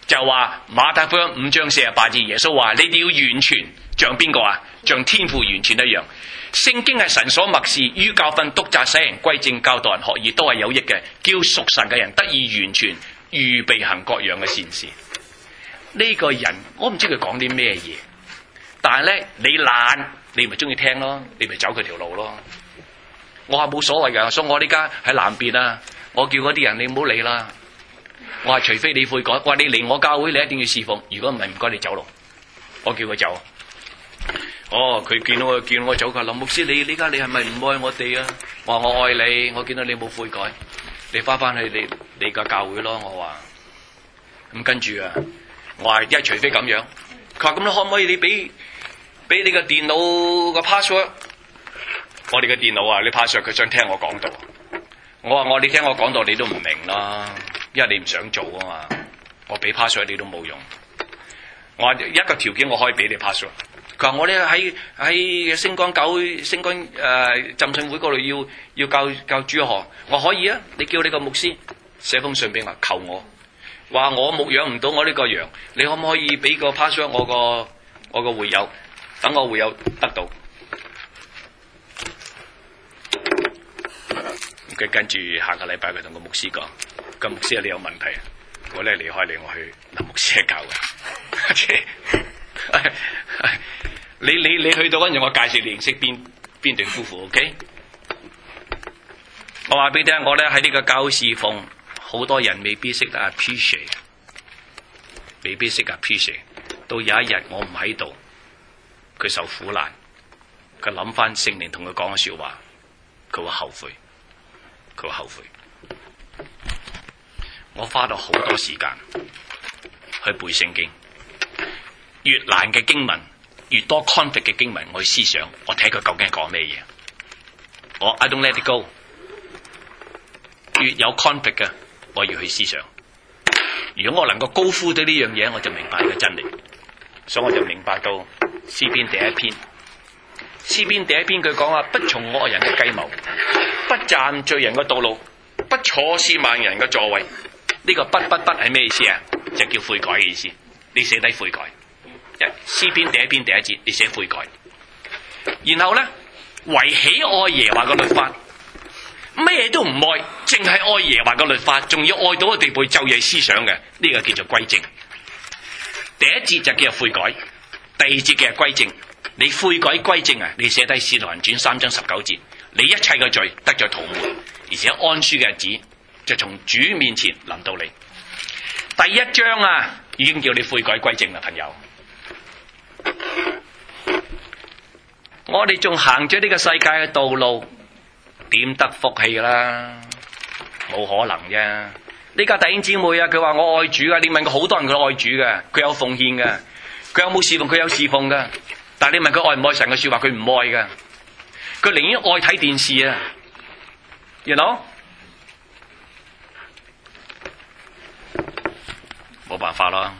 就話馬太福音5章48節，耶穌話：你哋要完全，像邊個啊？像天父完全一樣。聖經係神所默示，於教訓、督責、使人歸正、教導人學義，都係有益嘅，叫屬神嘅人得以完全，預備行各樣嘅善事。呢個人我唔知佢講啲咩嘢，但係咧你懶，你咪中意聽咯，你咪走佢條路咯。我話冇所謂㗎，所以我呢家喺南邊啊，我叫嗰啲人你唔好理啦。我話除非你悔改，我話你嚟我教會你一定要侍奉，如果唔係唔該你走路。我叫佢走。哦，佢見到我走，佢話林牧師，你呢家你係咪唔愛我哋啊？我話我愛你，我見到你冇悔改，你翻去你個教會咯。我話咁跟住啊，我話一除非咁樣，佢話咁你可唔可以你俾你個電腦個 password？ 我哋嘅電腦啊，你 password 佢想聽我講道。我話你聽我講道你都唔明啦，因為你唔想做啊嘛。我俾 password 你都冇用。我話一個條件我可以俾你 password。佢話我咧喺星光浸信會嗰度要教主學，我可以啊。你叫你個牧師寫封信俾我，求我話我牧養唔到我呢個羊，你可唔可以俾個 password 我個會友，等我會友得到。佢跟住下個禮拜佢同個牧師講：個牧師你有問題，我咧離開你，我去林牧師教嘅。你去到嗰陣，我介紹你認識邊對夫婦 ，OK？ 我話俾你聽，我咧喺呢個教會侍奉，好多人未必識得 appreciate， 未必識 appreciate。到有一日我唔喺度，佢受苦難，佢諗翻聖靈同佢講嘅說話，佢會後悔。佢後悔。我花咗好多時間去背聖經，越難嘅經文，越多 conflict 嘅經文，我去思想，我睇佢究竟講咩嘢。我 I don't let it go。越有 conflict 嘅，我要去思想。如果我能夠高呼到呢樣嘢，我就明白呢個真理。所以我就明白到詩篇第一篇。詩篇第一篇佢講話：不從惡人嘅計謀，不站罪人嘅道路，不坐褻慢人嘅座位。呢、這個不係咩意思啊？就叫悔改嘅意思。你寫低悔改。詩篇第一篇第一節，你寫悔改。然後咧，唯喜愛耶和華嘅律法，咩都唔愛，淨係愛耶和華嘅律法，仲要愛到個地步晝夜思想嘅，呢、這個叫做歸正。第一節就叫做悔改，第二節叫做歸正。你悔改歸正啊！你寫低《使徒行傳》3章19節，你一切嘅罪得咗塗抹，而且安舒嘅日子就從主面前臨到你。第一章啊，已經叫你悔改歸正啦，朋友。我哋仲行咗呢個世界嘅道路，點得福氣啦？冇可能啫！呢家弟兄姊妹啊，佢話我愛主啊，你問過好多人佢愛主嘅，佢有奉獻嘅，佢有冇侍奉？佢有侍奉嘅。但係你問佢愛唔愛神嘅說話，佢唔愛㗎，佢寧願愛睇電視啊，you know？冇辦法啦。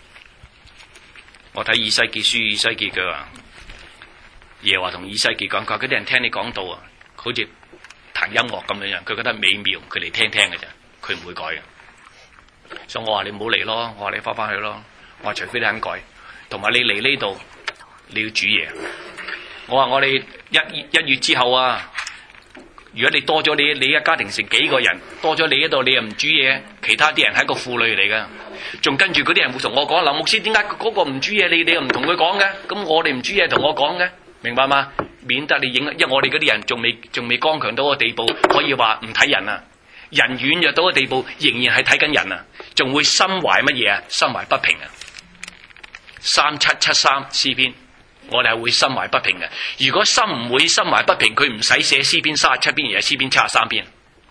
我睇以西結書，以西結嘅話，耶和華同以西結講，佢話嗰啲人聽你講道啊，好似彈音樂咁樣樣，佢覺得美妙，佢嚟聽聽嘅啫，佢唔會改嘅。所以我話你唔好嚟咯，我話你翻去咯，我話除非你肯改，同埋你嚟呢度。你要煮嘢，我話我哋一月之後啊，如果你多咗你一家庭成幾個人，多咗你嗰度你又唔煮嘢，其他啲人係一個負累嚟噶，仲跟住嗰啲人會同我講，林牧師點解嗰個唔煮嘢，你又唔同佢講嘅？咁我哋唔煮嘢同我講嘅，明白嗎？免得你影，因為我哋嗰啲人仲未剛強到個地步，可以話唔睇人啊，人軟弱到個地步，仍然係睇緊人啊，仲會心懷乜嘢啊？心懷不平啊！3773詩篇。我哋係會心懷不平嘅。如果心唔會心懷不平，佢唔使寫詩篇37篇，而係詩篇73篇，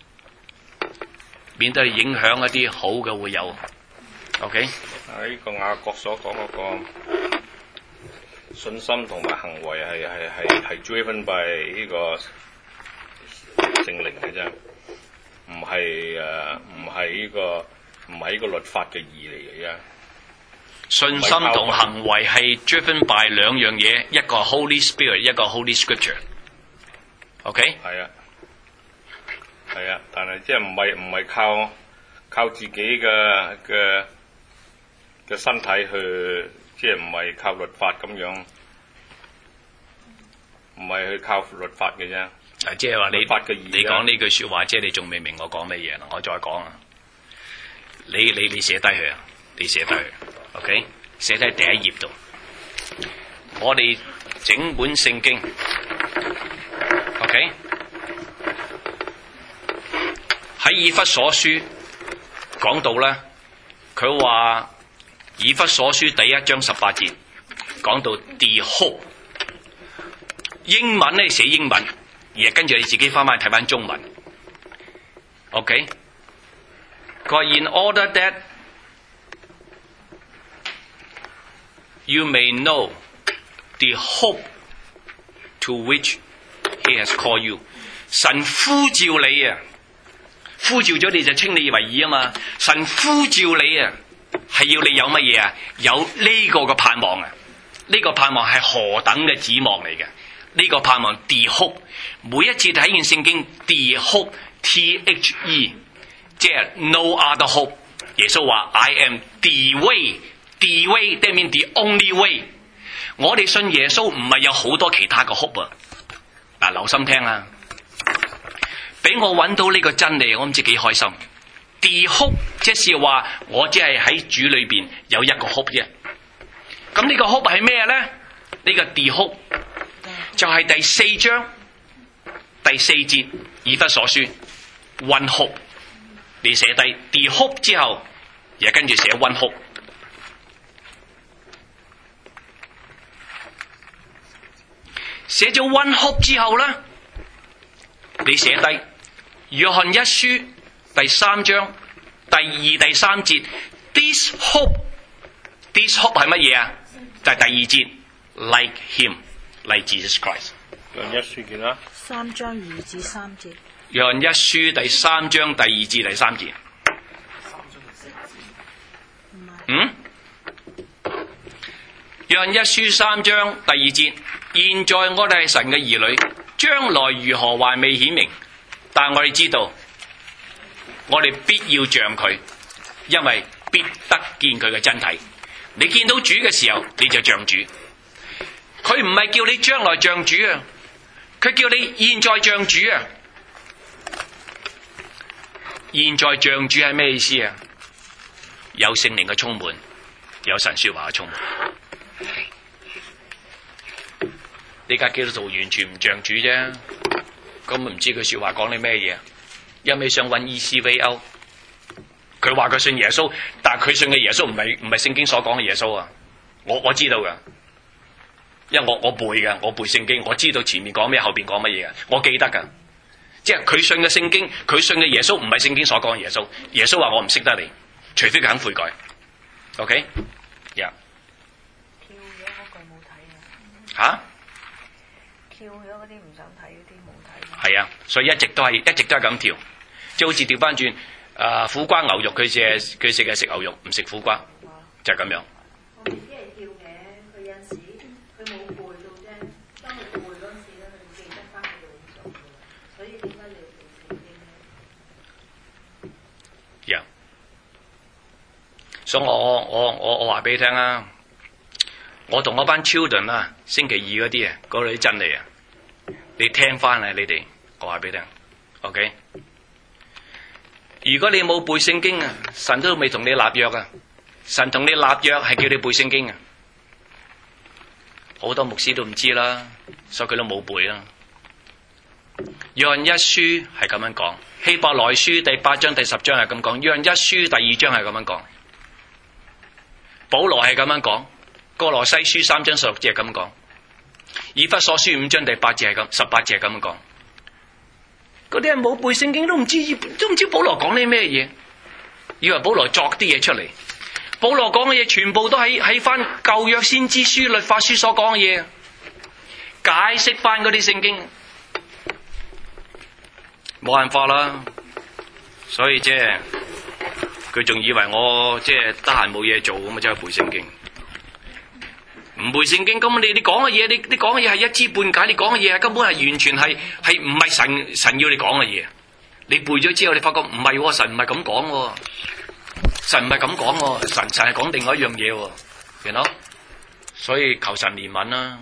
免得影響一啲好嘅會友。OK？ 呢個雅各所講嗰個信心同埋行為係 driven by 呢個聖靈嘅啫，唔係呢個律法嘅義嚟嘅啫。 信心同行為係 driven by 兩樣嘢，一個係 Holy Spirit， 一個 Holy Scripture。OK？ 係啊，但係即係唔係靠自己嘅嘅身體去，即係唔係靠律法咁樣，唔係去靠律法嘅啫。 啊，即係話律法嘅義你講呢句説話，即係你仲未明我講乜嘢啦？我再講啊！你寫低佢啊！你寫低佢 ，OK？ 寫低第一頁度。我哋整本聖經 ，OK？ 喺以弗所書講到咧，佢話以弗所書第1章18節講到 the hope， 英文咧寫英文，而跟住你自己翻翻睇翻中文 ，OK？ 佢話 in order that you may know the hope to which he has called you， 神呼召你啊！呼召咗你就稱你為義啊嘛！神呼召你啊，係要你有乜嘢啊？有呢個嘅盼望啊！呢個盼望係何等嘅指望嚟嘅？呢個盼望 the hope， 每一次睇完聖經 the hope THE， 即係 no other hope。耶穌話 I am the way，the way that means the only way。我哋信耶穌唔係有好多其他嘅 hope 啊！嗱，留心聽啊！俾我揾到呢個真理，我唔知幾開心。The hope 即是話我只係喺主裏邊有一個 hope 啫。咁呢個 hope 係咩咧？呢個 the hope 就係第4章第4節以弗所書 one hope。你寫低 the hope 之後，又跟住寫 one hope。寫咗 one hope 之後咧，你寫低約翰一書第3章第2、第3節 ，this hope 係乜嘢啊？就係第2節 ，like him，like Jesus Christ。 約翰一書見啦 3章2至3節。 約翰一書第3章第2至第3節。約翰一書3章第2節，現在我哋係神嘅兒女，將來如何還未顯明，但我哋知道，我哋必要像佢，因為必得見佢嘅真體。你見到主嘅時候，你就像主。佢唔係叫你將來像主啊，佢叫你現在像主啊。現在像主係咩意思啊？有聖靈嘅充滿，有神說話嘅充滿。呢家基督徒完全唔像主啫，咁唔知佢說話講你咩嘢？有未想揾 ECVO？ 佢話佢信耶穌，但係佢信嘅耶穌唔係聖經所講嘅耶穌啊！我知道噶，因為我背噶，我背聖經，我知道前面講咩，後邊講乜嘢啊！我記得噶，即係佢信嘅聖經，佢信嘅耶穌唔係聖經所講嘅耶穌。耶穌話我唔識得你，除非佢肯悔改。OK， 跳咗嗰句冇睇啊！ 吓？ 跳咗嗰啲唔想睇嗰啲冇睇。 係啊，所以一直都係咁跳，即係好似調翻轉苦瓜牛肉，佢食嘅食牛肉，唔食苦瓜，就係咁樣。 我唔知係跳嘅，佢有陣時佢冇背到啫，當佢背嗰陣時咧，佢會記得翻佢會做嘅，所以點解你要背聖經咧？ 呀，所以我話俾你聽啊，我同我班 children 啊，星期2嗰啲啊，嗰啲真理啊，你聽翻啊，你哋，我話俾你聽 ，OK。如果你冇背聖經啊，神都未同你立約啊！神同你立約係叫你背聖經啊！好多牧師都唔知啦，所以佢都冇背啦。約翰一書係咁樣講，希伯來書第8章第10章係咁講，約翰一書第2章係咁樣講，保羅係咁樣講，哥羅西書3章16節係咁講，以弗所書5章第8節係咁18節係咁樣講。嗰啲人冇背聖經都唔知保羅講啲咩嘢，以為保羅作啲嘢出嚟。保羅講嘅嘢全部都喺翻舊約先知書、律法書所講嘅嘢，解釋翻嗰啲聖經，冇辦法啦。所以即係佢仲以為我即係得閒冇嘢做咁啊，走去背聖經。唔背聖經，咁你講嘅嘢，你講嘅嘢係一知半解，你講嘅嘢係根本係完全係唔係神要你講嘅嘢。你背咗之後，你發覺唔係喎，神唔係咁講喎。 神唔係咁講喎，神係講另外一樣嘢喎，明唔明？所以求神憐憫啦。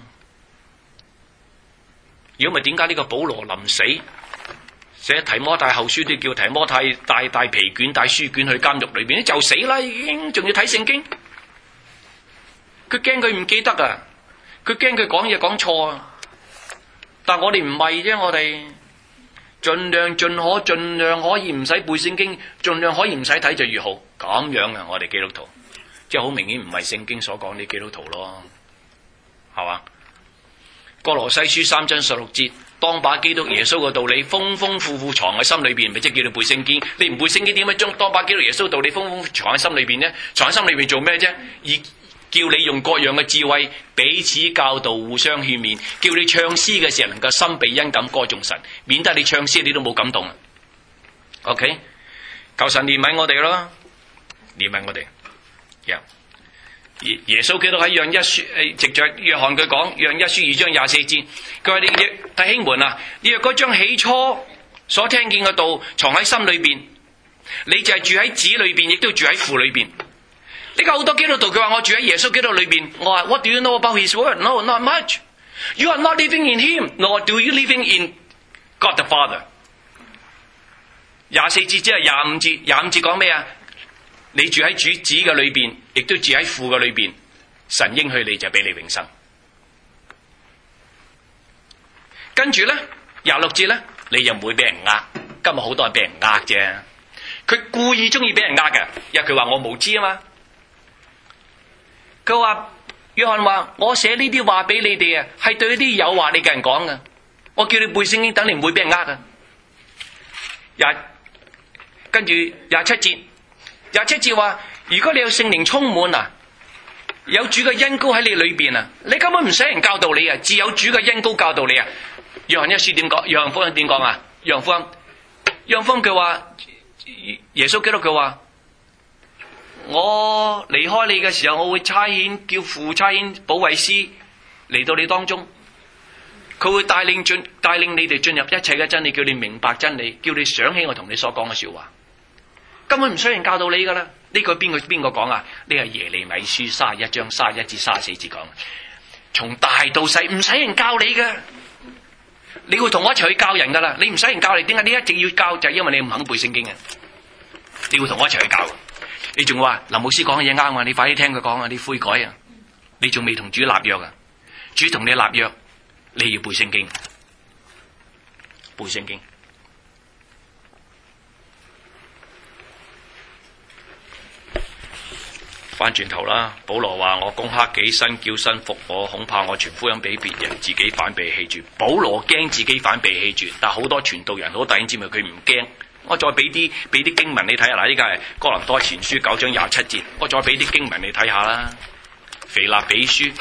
如果唔係點解呢個保羅臨死寫提摩太後書都叫提摩太帶皮卷帶書卷去監獄裏邊，就死啦已經，仲要睇聖經？佢驚佢唔記得啊，佢驚佢講嘢講錯啊。但係我哋唔係啫，我哋盡量可以唔使背聖經，盡量可以唔使睇就越好。咁樣啊，我哋基督徒即係好明顯唔係聖經所講啲基督徒咯，係嘛？歌羅西書3章16節，當把基督耶穌嘅道理豐豐富富藏喺心裏邊，咪即係叫你背聖經。你唔背聖經點樣將當把基督耶穌道理豐豐藏喺心裏邊呢？藏喺心裏邊做咩啫？而叫你用各樣嘅智慧彼此教導，互相勸勉，叫你唱詩嘅時候能夠心被恩感歌頌神，免得你唱詩你都冇感動。OK， 求神憐憫我哋咯，憐憫我哋。耶穌基督喺約一書，藉着約翰佢講，約一書2章24節，佢話你弟兄們啊，你若果將起初所聽見嘅道藏喺心裏邊，你就係住喺子裏邊，亦都住喺父裏邊。呢個好多基督徒佢話我住喺耶穌基督裏邊，我話 What do you know about His word? No, not much. You are not living in Him, nor do you living in God the Father. 24節即係25節，25節講咩啊？你住喺主子嘅裏邊，亦都住喺父嘅裏邊，神應許你就俾你永生。跟住咧26節咧，你又唔會俾人呃。今日好多人俾人呃啫，佢故意中意俾人呃嘅，因為佢話我無知啊嘛。佢話約翰話我寫呢啲話俾你哋啊，係對啲有話你嘅人講噶。我叫你背聖經，等你唔會俾人呃噶。跟住27節話，如果你有聖靈充滿啊，有主嘅恩膏喺你裏邊啊，你根本唔使人教導你啊，只有主嘅恩膏教導你啊。約翰一書點講？約翰福音點講啊？約翰福音佢話耶穌基督佢話，我離開你嘅時候，我會差遣叫父差遣保惠師嚟到你當中，佢會帶領你哋進入一切嘅真理，叫你明白真理，叫你想起我同你所講嘅說話。根本唔需要人教導你噶啦，呢個邊個講啊？呢係耶利米書31章31至34節講，從大到細唔使人教你噶，你會同我一齊去教人噶啦，你唔使人教你，點解你一直要教？就係因為你唔肯背聖經嘅，你會同我一齊去教。你仲話林牧師講嘅嘢啱啊，你快啲聽佢講啊，你悔改啊，你仲未同主立約啊，主同你立約，你要背聖經，背聖經。翻轉頭啦，保羅話我攻克己身，叫身服我，恐怕我傳福音俾別人，自己反被棄絕。保羅驚自己反被棄絕，但好多傳道人好弟兄姊妹佢唔驚。我再俾啲經文你睇下，嗱，呢個係哥林多前書9章27節，我再俾啲經文你睇下啦。腓立比書，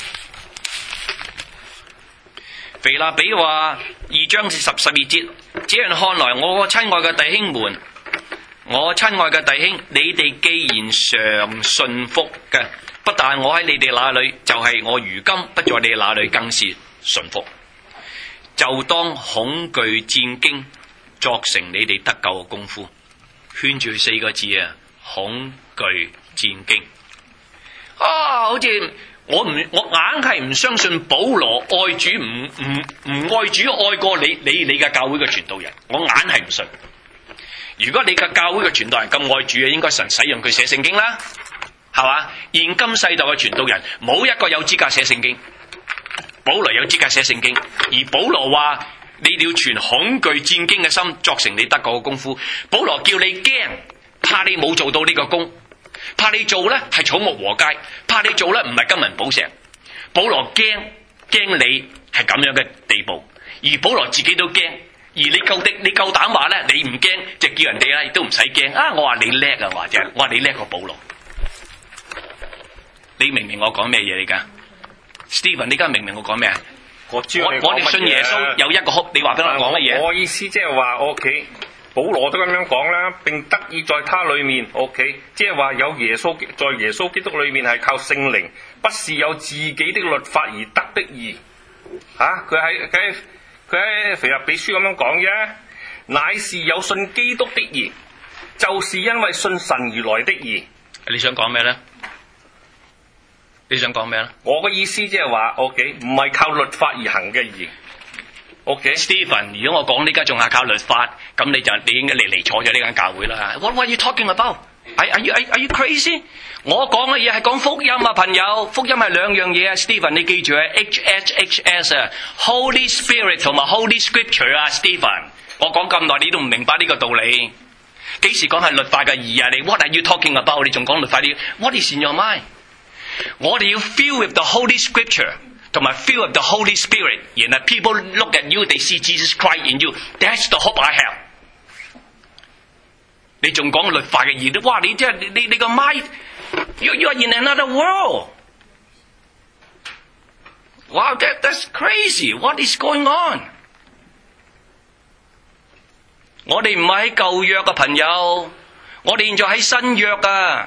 腓立比話2章12節，這樣看來，我親愛嘅弟兄們。我親愛嘅弟兄，你哋既然常順服嘅，不但我喺你哋那裏，就係我如今不在你哋那裏，更是順服。就當恐懼戰驚，作成你哋得救嘅功夫。圈住4個字啊，恐懼戰驚。啊，好似我硬係唔相信保羅愛主唔愛主愛過你嘅教會嘅傳道人，我硬係唔信。如果你嘅教會嘅傳道人咁愛主啊，應該神使用佢寫聖經啦，係嘛？現今世代嘅傳道人冇一個有資格寫聖經，保羅有資格寫聖經，而保羅話你要存恐懼戰驚嘅心，作成你得救嘅功夫。保羅叫你驚，怕你冇做到呢個功，怕你做呢係草木禾秸，怕你做呢唔係金銀寶石。保羅驚你係咁樣嘅地步，而保羅自己都驚。而你夠膽話咧，你唔驚就叫人哋咧，亦都唔使驚啊！我話你叻啊，或者我話你叻過保羅。你明唔明我講咩嘢嚟噶 ？Steven， 你而家明唔明我講咩啊？我哋信耶穌有一個哭，你話俾我講乜嘢？ 我意思即係話 ，OK， 保羅都咁樣講啦，並得以在他裏面 ，OK， 即係話有耶穌在耶穌基督裏面係靠聖靈，不是有自己的律法而得的義。佢喺腓立比書咁樣講啫，乃是有信基督的義。 就是因為信神而來的義。 你想講咩咧？你想講咩咧？ 我嘅意思即係話 ，OK， 唔係靠律法而行嘅義。OK， Stephen， 如果我講呢家仲係靠律法，咁你應該嚟坐咗呢間教會啦。What are you talking about？ Are you crazy？ 我講嘅嘢係講福音啊，朋友，福音係兩樣嘢啊。Stephen， 你記住啊 ，HHHS 啊 ，Holy Spirit 同埋 Holy Scripture 啊 ，Stephen， 我講咁耐你都唔明白呢個道理。幾時講係律法嘅義啊？你 What are you talking about？ 你仲講律法啲 ？What is in your mind？ 我哋要 fill with the Holy Scripture。同埋 feel of the Holy Spirit， 然後 people look at you， they see Jesus Christ in you。 That's the hope I have。 你仲講律法嘅義，哇！你真係你個 mind， you are in another world。 Wow， that's crazy。 What is going on？ 我哋唔係喺舊約嘅朋友，我哋現在喺新約啊。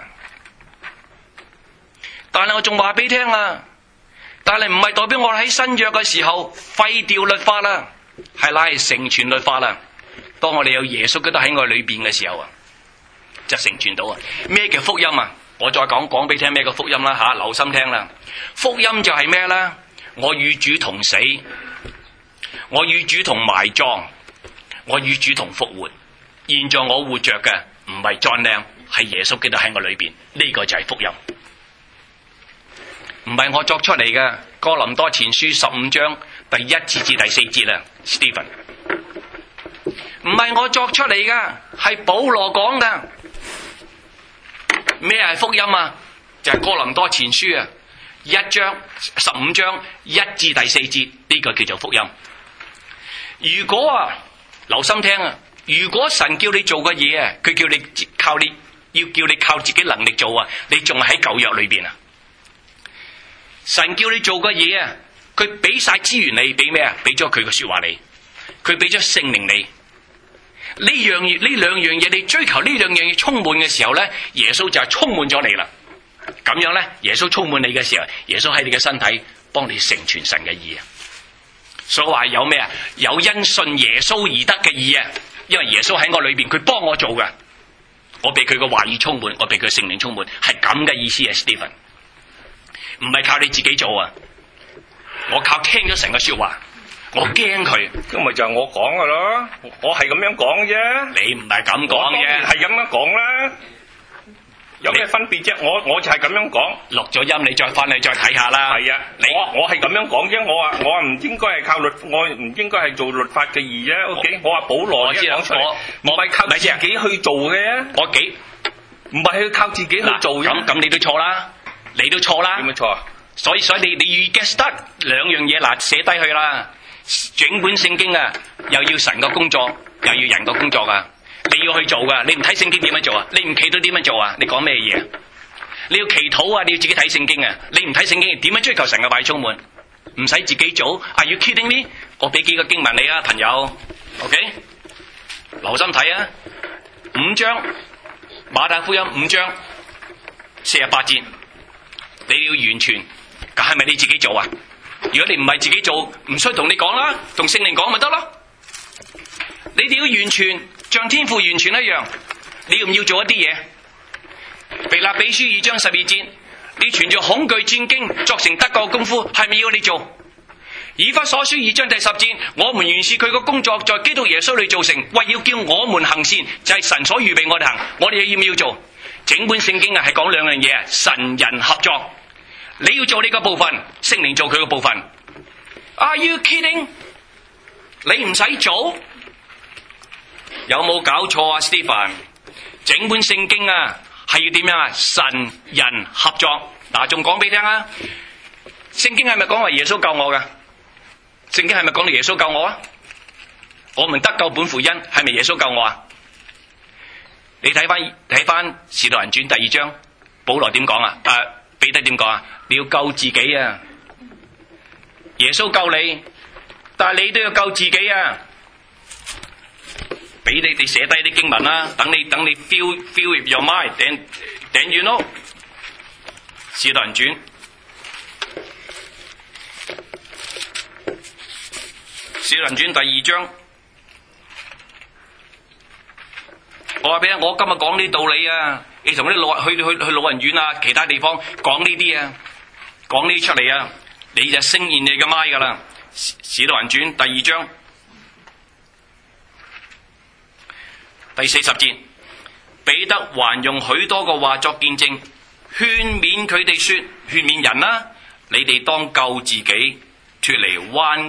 但係我仲話俾你聽啊。但係唔係代表我喺新約嘅時候廢掉律法啦，係拉嚟成全律法啦。當我哋有耶穌基督喺我裏邊嘅時候啊，就成全到啊。咩叫福音啊？我再講俾你聽咩叫福音啦吓，留心聽啦。福音就係咩啦？我與主同死，我與主同埋葬，我與主同復活。現在我活着嘅唔係John Lam，係耶穌基督喺我裏邊，呢個就係福音。唔係我作出嚟嘅，哥林多前書15章第1節至第4節啦 ，Stephen。唔係我作出嚟噶，係保羅講噶。咩係福音啊？就係哥林多前書啊，15章1至第4節，呢個叫做福音。如果啊，留心聽啊，如果神叫你做嘅嘢啊，佢叫你要叫你靠自己能力做啊，你仲係喺舊約裏邊啊。神叫你做嘅嘢啊，佢俾晒資源你，俾咩啊？俾咗佢嘅說話你，佢俾咗聖靈你。呢兩樣嘢，你追求呢兩樣嘢充滿嘅時候咧，耶穌就係充滿咗你啦。咁樣咧，耶穌充滿你嘅時候，耶穌喺你嘅身體幫你成全神嘅義啊。所以話有咩啊？有因信耶穌而得嘅義啊，因為耶穌喺我裏邊，佢幫我做嘅，我被佢嘅話語充滿，我被佢聖靈充滿，係咁嘅意思啊 ，Stephen。唔係靠你自己做啊！我靠聽咗神嘅說話，我驚佢。 咁咪就係我講嘅咯，我係咁樣講啫。 你唔係咁講嘅， 係咁樣講啦。有咩分別啫？我就係咁樣講。 錄咗音，你再翻去再睇下啦。 係啊，我係咁樣講啫。我話唔應該係靠律，我唔應該係做律法嘅義啫。OK， 我話保羅一講出嚟，唔係靠自己去做嘅。唔係去靠自己去做嘅。 咁你都錯啦。你都錯啦， 點樣錯啊？ 所以你要 get stuck 兩樣嘢嗱，寫低佢啦。整本聖經啊，又要神嘅工作，又要人嘅工作啊。你要去做噶，你唔睇聖經點樣做啊？你唔祈禱點樣做啊？你講咩嘢？你要祈禱啊，你要自己睇聖經啊。你唔睇聖經點樣追求神嘅話語充滿？唔使自己做。Are you kidding me？ 我俾幾個經文你啊，朋友。OK， 留心睇啊。5章馬太福音5章48節。你要完全，咁係咪你自己做啊？如果你唔係自己做，唔需要同你講啦，同聖靈講咪得咯。你哋要完全，像天父完全一樣。你要唔要做一啲嘢？腓立比書2章12節，你存住恐懼戰兢，作成得救功夫，係咪要你做？以弗所書2章第10節，我們原是佢個工作，在基督耶穌裏造成，為要叫我們行善，就係神所預備我哋行。我哋要唔要做？整本聖經啊，係講兩樣嘢，神人合作。你要做你個部分，聖靈做佢個部分。Are you kidding？ 你唔使做，有冇搞錯啊 ，Stephen？ 整本聖經啊，係要點樣啊？神人合作。嗱，仲講俾你聽啊！聖經係咪講話耶穌救我噶？聖經係咪講到耶穌救我啊？我們得救本乎恩，係咪耶穌救我啊？你睇翻《使徒行傳》第2章，保羅點講啊？彼得點講啊？你要救自己啊！耶穌救你，但係你都要救自己啊！俾你哋寫低啲經文啦，等你 feel with your mind， then you know。《使徒行傳》第2章， 我話俾你，我今日講呢道理啊，你同啲去老人院啊，其他地方講呢啲啊，講呢啲出嚟啊，你就聲現你嘅麥噶啦。使徒行傳第2章第40節，彼得還用許多個話作見證，勸勉佢哋說，勸勉人啦，你哋當救自己，脫離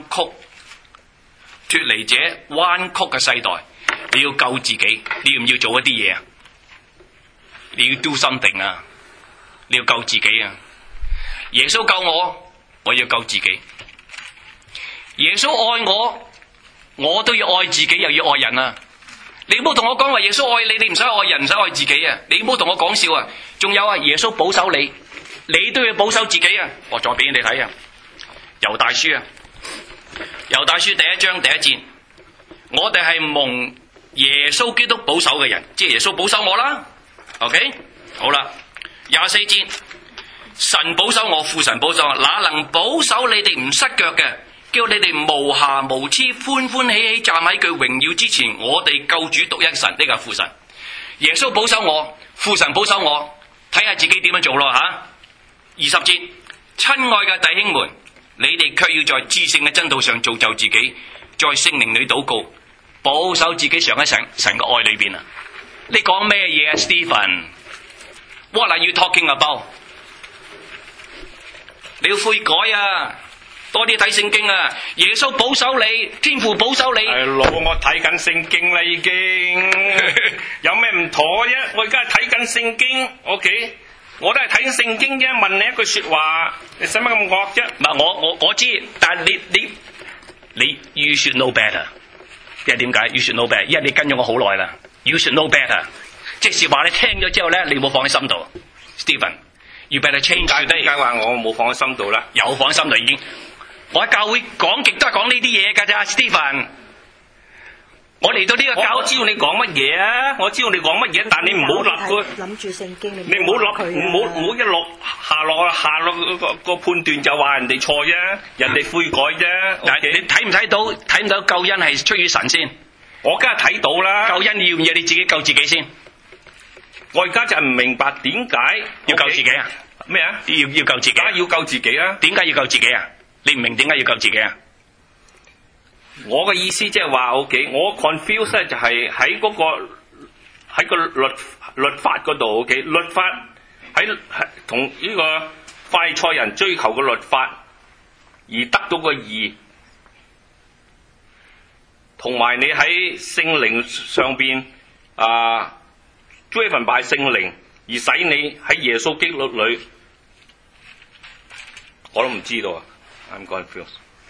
這彎曲嘅世代。你要救自己，你要唔要做一啲嘢啊？你要 do something 啊！你要救自己啊！耶穌救我，我要救自己。耶穌愛我，我都要愛自己，又要愛人啊！你唔好同我講話耶穌愛你，你唔使愛人，唔使愛自己啊！你唔好同我講笑啊！仲有啊，耶穌保守你，你都要保守自己啊！我再俾你睇啊，猶大書啊，猶大書第1章第1節，我哋係蒙耶穌基督保守嘅人，即係耶穌保守我啦。OK， 好啦，24節，神保守我，父神保守我，哪能保守你哋唔失腳嘅？叫你哋無瑕無疵，歡歡喜喜站喺佢榮耀之前。我哋救主獨一神，呢個係父神。耶穌保守我，父神保守我，睇下自己點樣做咯吓。20節，親愛嘅弟兄們，你哋卻要在至聖嘅真道上造就自己，在聖靈裏禱告，保守自己常喺神嘅愛裏邊啊！你講咩嘢啊 ，Stephen？What are you talking about？ 你要悔改啊！多啲睇聖經啊！耶穌保守你，天父保守你。 係佬，我睇緊聖經啦，已經有咩唔妥啫？我而家係睇緊聖經 ，OK， 我都係睇緊聖經啫。問你一句說話，你使乜咁惡啫？ 唔係我知，但係你 you should know better。因為點解 you should know better？ 因為你跟咗我好耐啦 ，you should know better。即係話你聽咗之後咧，你冇放喺心度 ，Stephen。You better change today。 點解話我冇放喺心度啦？ 有放喺心度已經。我喺教會講極都係講呢啲嘢㗎咋 Stephen。我嚟到呢個教， 我知道你講乜嘢啊！我知道你講乜嘢，但你唔好立佢。 諗住聖經， 你唔好立，唔好一落下落個判斷就話人哋錯啫，人哋悔改啫。 但係你睇唔到救恩係出於神先？ 我梗係睇到啦。 救恩要唔要你自己救自己先？ 我而家就係唔明白點解要救自己啊？ 咩啊？ 要救自己？ 要救自己啊？ 點解要救自己啊？你唔明點解要救自己啊？ 我嘅意思即係話 ，OK， 我 confuse 咧就係喺嗰個喺個律法嗰度 ，OK， 律法喺同呢個法利賽人追求嘅律法而得到個義，同埋你喺聖靈上邊driven by聖靈而使你喺耶穌基督裏，我都唔知道啊 ，I'm confused。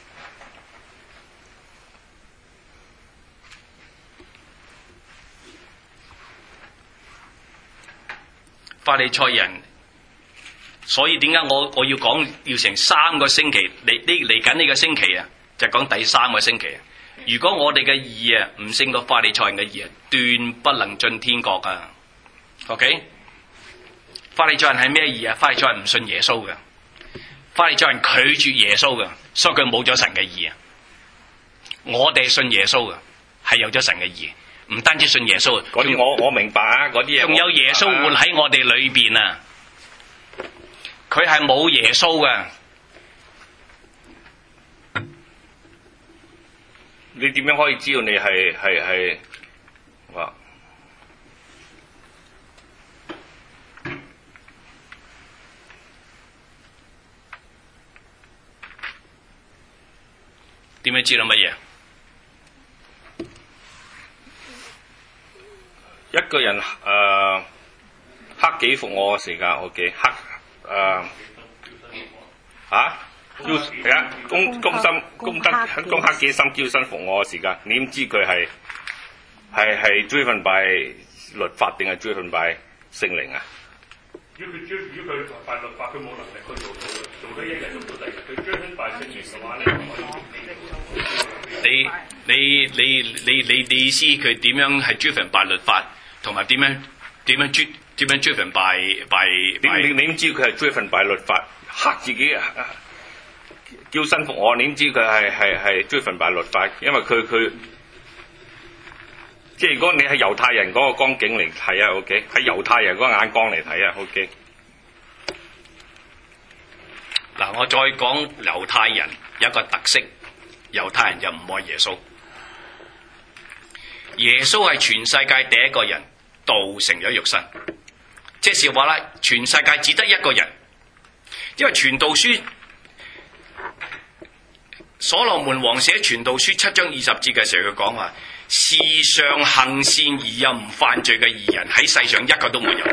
法利賽人，所以點解我要講要成3個星期？嚟緊呢個星期啊，就講第3個星期啊。如果我哋嘅義啊唔勝過法利賽人嘅義啊，斷不能進天國啊。OK， 法利賽人係咩義啊？法利賽人唔信耶穌嘅，法利賽人拒絕耶穌嘅，所以佢冇咗神嘅義啊。我哋信耶穌嘅，係有咗神嘅義。唔單止信耶穌， 嗰啲我明白啊，嗰啲嘢仲有耶穌活喺我哋裏邊啊！佢係冇耶穌嘅。 你點樣可以知道你係話？ 點樣知道乜嘢？ 一個人克己復我嘅時間 ，OK， 攻克己心，叫身服我嘅時間，你點知佢係 driven by 律法定係 driven by 聖靈啊？ 如果佢犯律法，佢冇能力去做到嘅，做得一日做到第二日，佢 driven by 聖靈嘅話咧，你意思佢點樣係 driven by 律法？同埋點樣 driven by 你點知佢係 driven by 律法，克自己叫身服我？你點知佢係 driven by 律法？因為佢即係如果你係猶太人嗰個光景嚟睇啊 ，OK， 喺猶太人嗰個眼光嚟睇啊 ，OK。 嗱，我再講猶太人有一個特色，猶太人就唔愛耶穌。耶穌係全世界第一個人道成咗肉身，即係話啦，全世界只得一個人，因為傳道書所羅門王寫傳道書7章20節嘅時候，佢講話：時常行善而又唔犯罪嘅義人喺世上一個都沒有。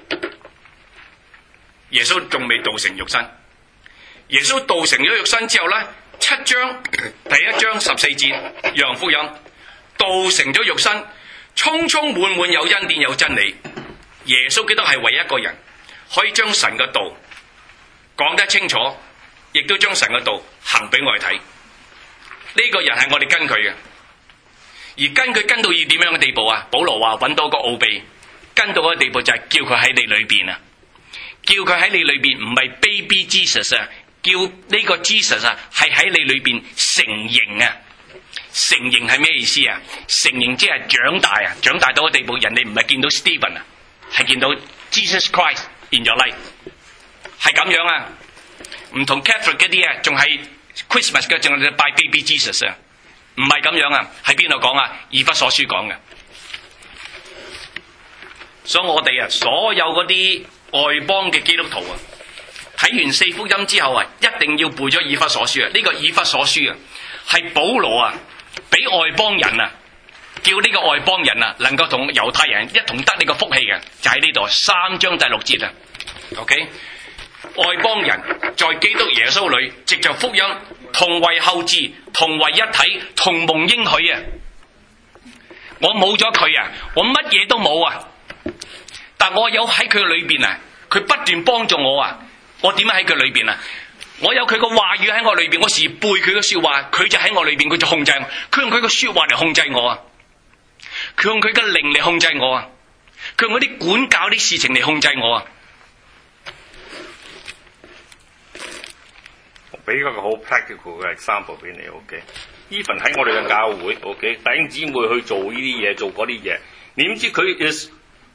耶穌仲未道成肉身，耶穌道成咗肉身之後呢，7章第1章14節，約翰福音。道成咗肉身，充充滿滿有恩典有真理。耶穌基督係唯一一個人可以將神嘅道講得清楚，亦都將神嘅道行俾我哋睇。呢個人係我哋跟佢嘅，而跟佢跟到要點樣嘅地步啊？保羅話揾到個奧秘，跟到嗰個地步就係叫佢喺你裏邊啊，叫佢喺你裏邊，唔係 baby Jesus 啊，叫呢個 Jesus 啊係喺你裏邊成形啊。成形係咩意思啊？成形即係長大啊！長大到個地步，人哋唔係見到 Stephen 啊，係見到 Jesus Christ in your life， 係咁樣啊！唔同 Catholic 嗰啲啊，仲係 Christmas 嘅，仲係拜 Baby Jesus 啊，唔係咁樣啊！喺邊度講啊？以弗所書講嘅。所以我哋啊，所有嗰啲外邦嘅基督徒啊，睇完4福音之後啊，一定要背咗以弗所書啊！呢個以弗所書啊，係保羅啊，俾外邦人啊，叫呢個外邦人啊，能夠同猶太人一同得呢個福氣嘅，就喺呢度3章第6節啊。OK， 外邦人在基督耶穌裏，藉着福音同為後嗣，同為一體，同蒙應許啊！我冇咗佢啊，我乜嘢都冇啊！但我有喺佢裏邊啊，佢不斷幫助我啊！我點樣喺佢裏邊啊？我有佢個話語喺我裏邊，我時背佢嘅說話，佢就喺我裏邊，佢就控制我。佢用佢嘅說話嚟控制我啊！佢用佢嘅靈嚟控制我啊！佢用嗰啲管教啲事情嚟控制我啊！ 我俾一個好 practical 嘅 example 俾你 ，OK？Even 喺我哋嘅教會 ，OK？弟兄姊妹去做呢啲嘢，做嗰啲嘢，你點知佢 is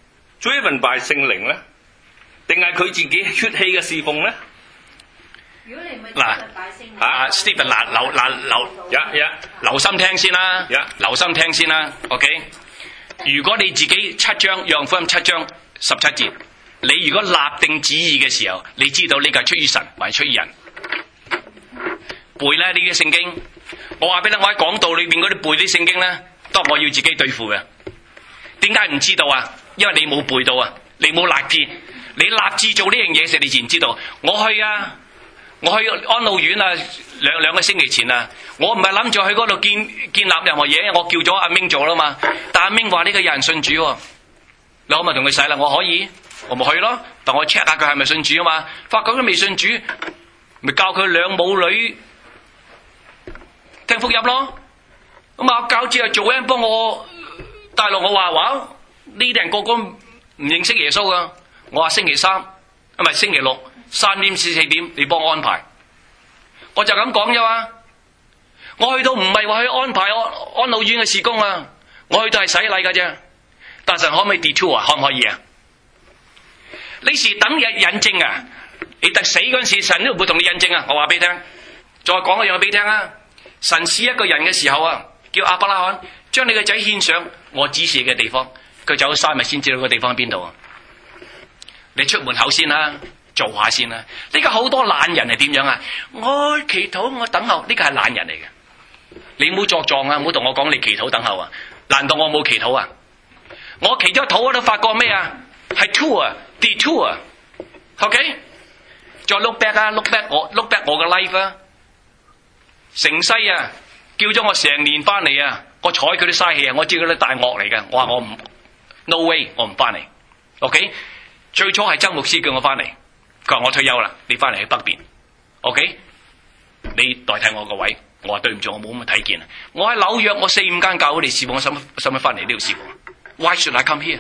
driven by 聖靈咧，定係佢自己血氣嘅侍奉咧？ 如果你唔係嗱，Stephen 嗱，留心聽先啦，留心聽先啦 ，OK？ 如果你自己7章約翰福音7章17節，你如果立定旨意嘅時候，你知道呢個係出於神還是出於人？背咧呢啲聖經，我話俾你，我喺講道裏邊嗰啲背啲聖經咧，都係我要自己對付嘅。點解唔知道啊？因為你冇背到啊，你冇立志，你立志做呢樣嘢時，你自然知道。我去安老院啊，兩個星期前啊，我唔係諗住去嗰度建立任何嘢，我叫咗阿明做啦嘛。但阿明話呢個有人信主喎，你可唔可以同佢洗啦？我可以，我咪去咯。但我 check 下佢係咪信主啊嘛。發覺佢未信主，咪教佢兩母女聽福音咯。咁啊，教之後做人幫我帶落我話呢啲人個個唔認識耶穌噶。我話星期3，唔係星期6。3點至4點，你幫我安排，我就咁講啫嘛。我去到唔係話去安排安老院嘅事工啊，我去到係洗禮噶啫。但神可唔可以 detour 啊？可唔可以啊？你是等日印證啊？你特死嗰陣時，神都唔會同你印證啊！我話俾你聽，再講一樣俾你聽啊！神試一個人嘅時候啊，叫亞伯拉罕將你個仔獻上我指示嘅地方，佢走咗3日先知道個地方喺邊度啊！你出門口先啦。做下先啦！呢個好多懶人係點樣啊？我祈禱，我等候，呢個係懶人嚟嘅。你唔好作狀啊！唔好同我講你祈禱等候啊！難道我冇祈禱啊？我祈咗禱我都發覺咩啊？係 detour 啊 ！OK， 再 look back 我 look back 我嘅 life 啊！成西啊，叫咗我成年翻嚟啊！我睬佢啲嘥氣啊！我知佢啲大惡嚟嘅，我話我唔 no way， 我唔翻嚟。OK， 最初係曾牧師叫我翻嚟。佢話我退休啦，你翻嚟喺北邊 ，OK？ 你代替我個位，我話對唔住，我冇咁嘅睇見啊！我喺紐約，我4、5間教會嚟侍奉，我使乜翻嚟呢度侍奉 ？Why should I come here?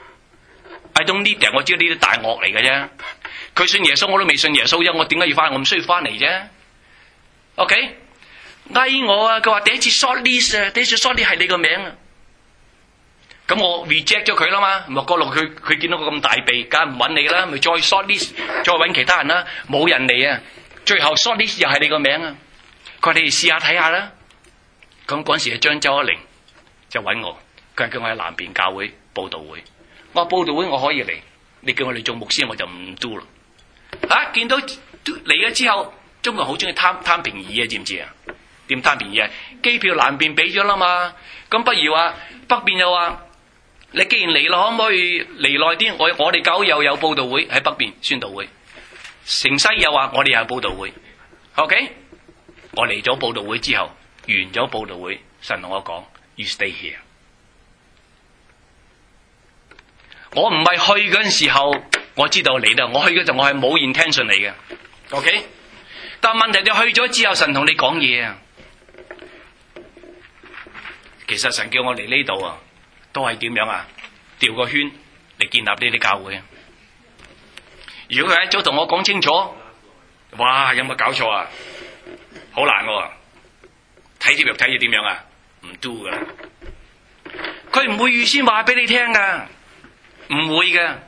I don't need them， 我知道呢啲大惡嚟嘅啫。佢信耶穌，我都未信耶穌啫，我點解要翻？我唔需要翻嚟啫。OK？ 嗌我啊，佢話第一次 short list 啊，第一次 short list 係你個名啊。 咁我 reject 咗佢啦嘛，咪嗰度佢見到個咁大鼻，梗係唔揾你啦，咪再 short list， 再揾其他人啦，冇人嚟啊！最後 short list 又係你個名啊！佢話你哋試下睇下啦。咁嗰陣時係張周一玲就揾我，佢話叫我喺南邊教會佈道會。我話佈道會我可以嚟，你叫我嚟做牧師我就唔 do 啦。見到嚟咗之後，中國人好中意貪便宜啊，知唔知啊？點貪便宜啊？機票南邊俾咗啦嘛，咁不如話北邊又話。你既然嚟啦，可唔可以嚟耐啲？我哋教會又有佈道會喺北邊宣道會，城西又話我哋又有佈道會。OK， 我嚟咗佈道會之後，完咗佈道會，神同我講 ：You stay here。我唔係去嗰陣時候，我知道你啦。我去嗰陣我係冇 intention 嚟嘅。OK， 但問題你去咗之後，神同你講嘢啊。其實神叫我嚟呢度啊。都係點樣啊？調個圈嚟建立呢啲教會。如果佢一早同我講清楚，哇！有冇搞錯啊？好難喎！睇節目睇住點樣啊？唔 do 噶啦！佢唔會預先話俾你聽噶，唔會嘅。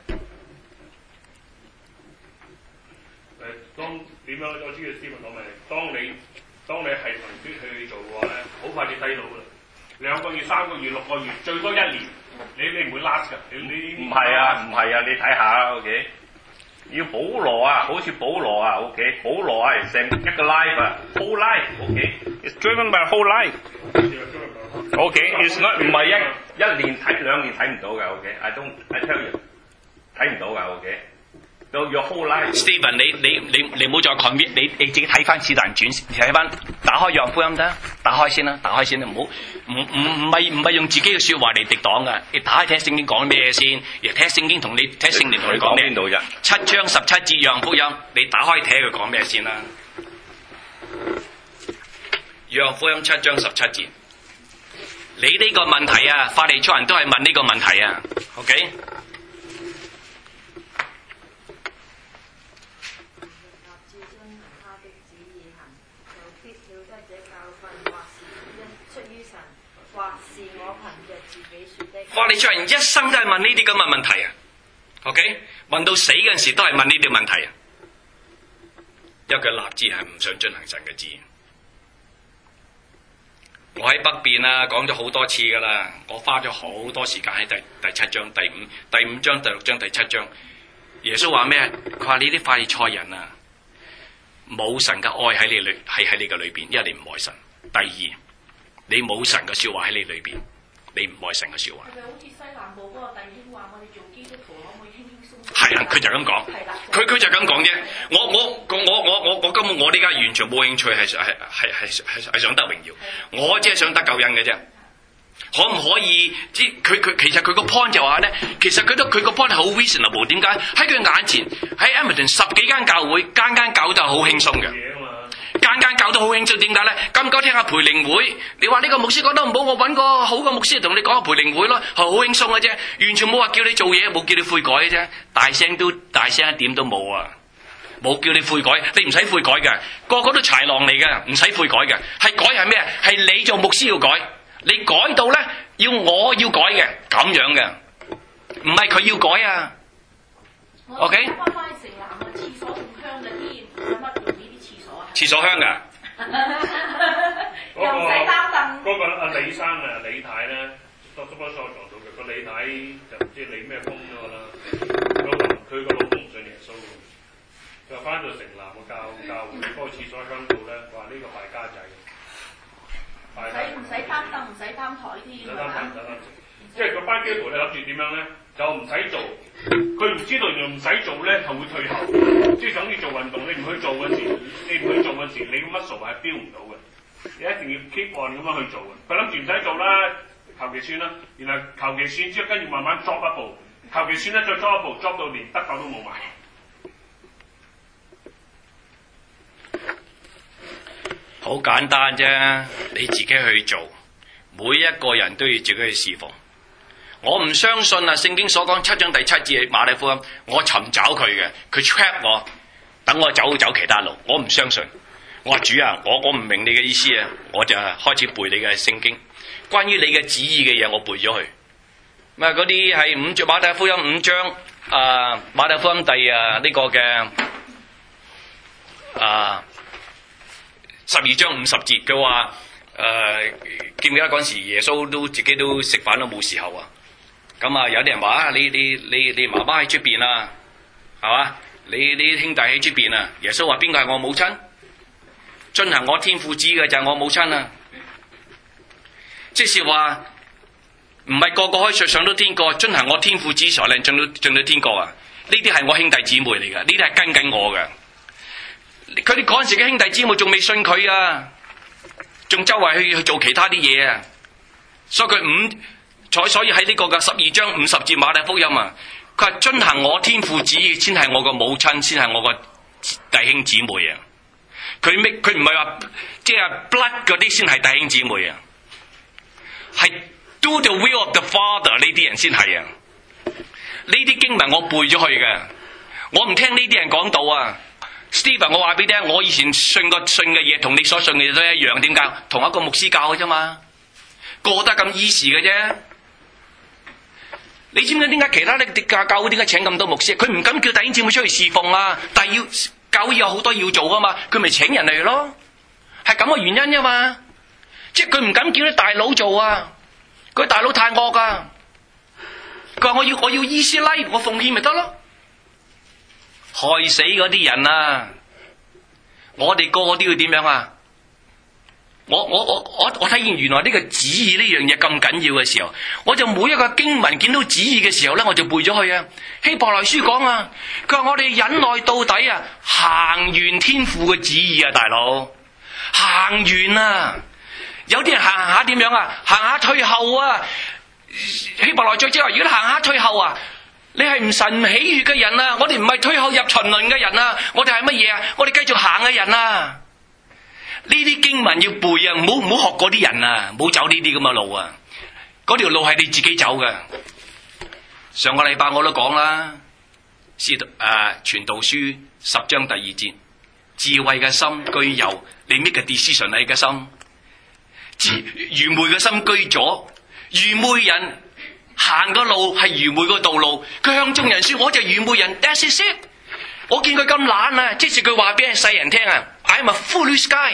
當點樣？我知道師傅講咩？當你係憑血去做嘅話咧，好快就睇到噶啦。2個月、3個月、6個月，最多1年，你唔會 last 㗎。你唔係啊，你睇下 ，OK。要保羅啊，好似保羅啊 ，OK。保羅係成一個 life 啊 ，whole life，OK。It's driven by whole life。OK，it's not 唔係一年睇2年睇唔到㗎 ，OK。I tell you， 睇唔到㗎 ，OK。到 your whole life。Stephen， 你唔好再 commit， 你自己睇翻《使徒行傳》，睇翻打開《約翰福音》得，打開先啦，打開先啦，唔係用自己嘅説話嚟敵擋噶，你打開睇聖經講咩先，而睇聖經同你睇聖靈同你講咩？ 邊度啫 ？7章17節《約翰福音》，你打開睇佢講咩先啦？《約翰福音》7章17節，你呢個問題啊，法利賽人都係問呢個問題啊 ，OK？法利賽人一生都係問呢啲咁嘅問題啊 ，OK？ 問到死嗰陣時都係問呢啲問題啊，因為佢立志係唔想遵行神嘅旨意。我喺北邊啊講咗好多次噶啦，我花咗好多時間喺第7章、第5章、第6章、第7章。耶穌話咩？佢話你啲法利賽人啊，冇神嘅愛喺你嘅裏邊，因為你唔愛神。第二，你冇神嘅笑話喺你裏邊。你唔愛神嘅笑話。係咪好似西南部嗰個弟兄話：我哋做基督徒可唔可以輕輕鬆鬆？係啊，佢就咁講。係啦，佢就咁講啫。我根本我呢家完全冇興趣係想得榮耀，我只係想得救恩嘅啫。可唔可以？佢其實佢個 point 就話咧，其實佢個 point 係好 reasonable。點解？喺佢眼前喺 Edmonton 10幾間教會，間教都係好輕鬆嘅。間教都好輕鬆，點解咧？咁久聽下培靈會，你話呢個牧師講得唔好，我揾個好嘅牧師同你講下培靈會咯，係好輕鬆嘅啫，完全冇話叫你做嘢，冇叫你悔改嘅啫，大聲一點都冇啊，冇叫你悔改，你唔使悔改嘅，個個都豺狼嚟嘅，唔使悔改嘅，係改係咩？係你做牧師要改，你改到咧我要改嘅，咁樣嘅，唔係佢要改啊。OK。 翻返去城南啊，廁所仲香嘅添，有乜用呢啲廁所啊？ 廁所香㗎。 又唔使擔凳。 嗰個阿李生啊，李太咧，多所撞到嘅。個李太就唔知李咩風咗啦。佢個老公唔信耶穌嘅，佢話翻到城南個教會，嗰個廁所香到咧，話呢個敗家仔。 唔使擔凳，唔使擔台添。唔使擔凳，唔使擔凳。 即係個班基督徒你諗住點樣咧？就唔使做，佢唔知道原來唔使做咧係會退後。即係等於做運動，你唔去做嗰時，你個 muscle 係 build 唔到嘅。你一定要 keep on 咁樣去做嘅。佢諗住唔使做啦，求其算啦。然後求其算之後，跟住慢慢 drop 一步，求其算咧再 drop 一步 ，drop 到連得救都冇埋。 好簡單啫，你自己去做，每一個人都要自己去侍奉。我唔相信啊！聖經所講7章第7節馬太福音，我尋找佢嘅，佢 trap 我，等我走其他路。我唔相信。我話主啊，我唔明你嘅意思啊，我就開始背你嘅聖經，關於你嘅旨意嘅嘢，我背咗佢。 咁啊嗰啲係馬太福音5章馬太福音第呢個嘅12章50節，佢話記唔記得嗰陣時耶穌都自己都食飯都冇時候啊？咁啊有啲人話你媽媽喺出邊啊，係嘛？你兄弟喺出邊啊？耶穌話邊個係我母親？遵行我天父旨嘅就係我母親啊！即是話唔係個個可以上到天國，遵行我天父旨才能進到天國啊！呢啲係我兄弟姊妹嚟噶，呢啲係跟緊我嘅。佢哋嗰陣時嘅兄弟姊妹仲未信佢啊，仲周圍去做其他啲嘢啊！所以喺呢個嘅12章50節馬太福音啊，佢話遵行我天父旨意先係我個母親，先係我個弟兄姊妹啊！佢唔係話即係 blood 嗰啲先係弟兄姊妹啊，係 do the will of the Father 呢啲人先係啊！呢啲經文我背咗去嘅，我唔聽呢啲人講道啊 ！Stephen， 我話俾你聽，我以前信嘅嘢同你所信嘅嘢都一樣，點解？同一個牧師教嘅啫嘛，過得咁 easy 嘅啫。你知唔知點解其他啲教會點解請咁多牧師？佢唔敢叫弟兄姊妹出去侍奉啊，但係教會有好多要做噶嘛，佢咪請人嚟咯，係咁嘅原因啫嘛。即係佢唔敢叫啲大佬做啊，佢大佬太惡噶。佢話我要伊斯拉，我奉獻咪得咯，害死嗰啲人啊！我哋個個都要點樣啊？我睇見原來呢個旨意呢樣嘢咁緊要嘅時候，我就每一個經文見到旨意嘅時候咧，我就背咗去啊。希伯來書講啊，佢話我哋忍耐到底啊，行完天父嘅旨意啊，大佬行完啊！有啲人行下點樣啊？行下退後啊！希伯來再即係話，如果你行下退後啊，你係唔神唔喜悅嘅人啊！我哋唔係退後入沉淪嘅人啊！我哋係乜嘢啊？我哋繼續行嘅人啊！呢啲經文要背啊，唔好學嗰啲人啊，唔好走呢啲咁嘅路啊！嗰條路係你自己走嘅。上個禮拜我都講啦，傳道書10章第2節，智慧嘅心居右，你 make a decision 你嘅心；愚昧嘅心居左，愚昧人行個路係愚昧個道路，佢向眾人說我就愚昧人 ，that's it。我見佢咁懶啊，即是佢話俾世人聽啊 ，I'm a foolish guy。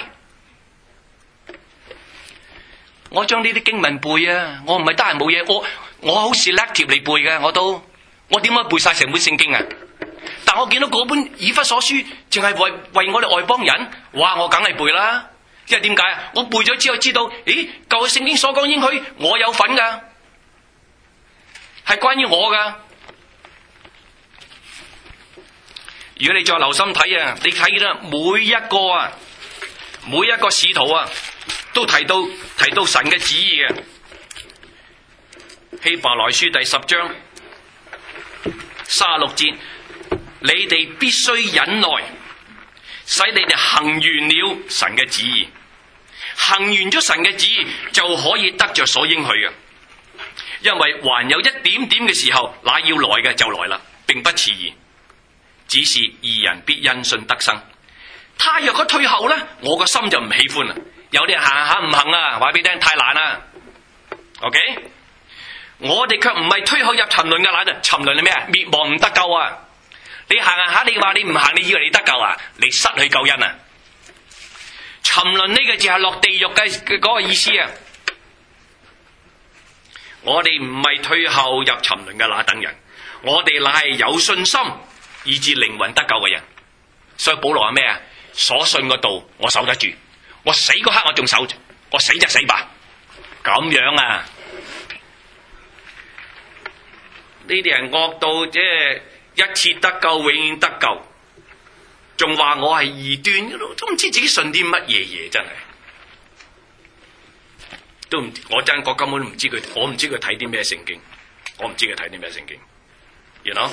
我將呢啲經文背啊，我唔係得閒冇嘢，我好 selective 嚟背嘅，我點解背晒成本聖經啊？但我見到嗰本以弗所書，淨係為我哋外邦人，哇！我梗係背啦，因為點解啊？我背咗之後知道，咦，舊嘅聖經所講應許，我有份噶，係關於我噶。如果你再留心睇啊，你睇啦，每一個使徒啊，都提到神嘅旨意嘅。希伯來書第10章36節，你哋必須忍耐，使你哋行完了神嘅旨意，行完咗神嘅旨意就可以得着所應許嘅。因為還有一點點嘅時候，那要來嘅就來啦，並不遲延。只是義人必因信得生。他若果退後咧，我個心就唔喜歡啦。有啲人行下唔行啊，話俾你聽太難啦。OK， 我哋卻唔係退後入沉淪嘅難啊！沉淪係咩啊？滅亡唔得救啊！你行下，你話你唔行，你以為你得救啊？你失去救恩啊！沉淪呢個字係落地獄嘅嗰個意思啊！我哋唔係退後入沉淪嘅那等人，我哋乃係有信心以致靈魂得救嘅人。所以保羅話咩啊？所信個道我守得住，我死嗰刻我仲守住，我死就死吧。咁樣啊？呢啲人惡到即係一次得救永遠得救，仲話我係異端，都唔知自己信啲乜嘢嘢，真係都唔，我根本都唔知佢，我唔知佢睇啲咩聖經，我唔知佢睇啲咩聖經。You know？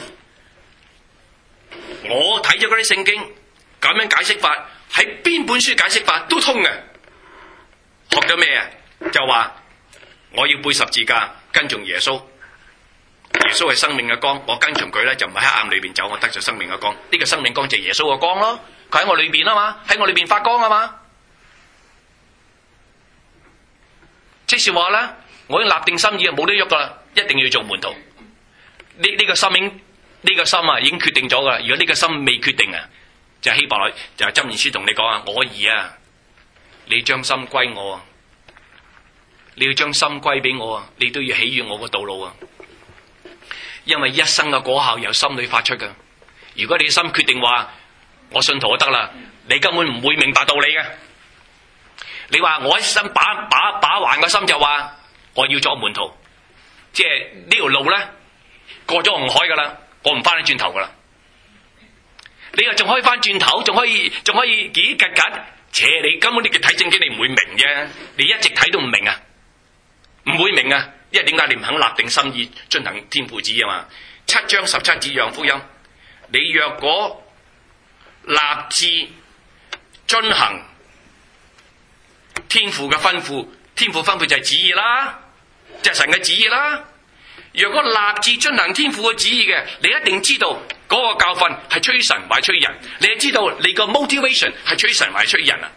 我睇咗嗰啲聖經咁樣解釋法，喺邊本書解釋法都通嘅。學咗咩啊？就話我要背十字架，跟從耶穌。耶穌係生命嘅光，我跟從佢咧就唔喺黑暗裏邊走，我得咗生命嘅光。呢個生命光就係耶穌嘅光咯，佢喺我裏邊啊嘛，喺我裏邊發光啊嘛。即是話咧，我已經立定心意，冇得喐噶啦。 一定要做門徒。呢個心已經決定咗噶啦。如果呢個心未決定啊，就係希伯來就係箴言書同你講啊，我兒啊，你將心歸我啊，你要將心歸俾我啊，你都要喜悅我個道路啊。因為一生嘅果效由心裏發出噶。如果你嘅心決定話我信徒就得啦，你根本唔會明白道理嘅。你話我一心把橫個心就話我要作門徒，即係呢條路咧過咗紅海噶啦，我唔翻得轉頭噶啦。你又仲可以翻轉頭，仲可以幾格格，你根本你嘅睇正經你唔會明啫，你一直睇都唔明啊，唔會明啊，因為點解你唔肯立定心意進行天父旨啊嘛？7章17節約翰福音，你若果立志遵行天父嘅吩咐，天父吩咐就係旨意啦，就係神嘅旨意啦。若果立志遵行天父嘅旨意嘅，你一定知道嗰個教訓係吹神或吹人，你係知道你個 motivation 係吹神或吹人啊。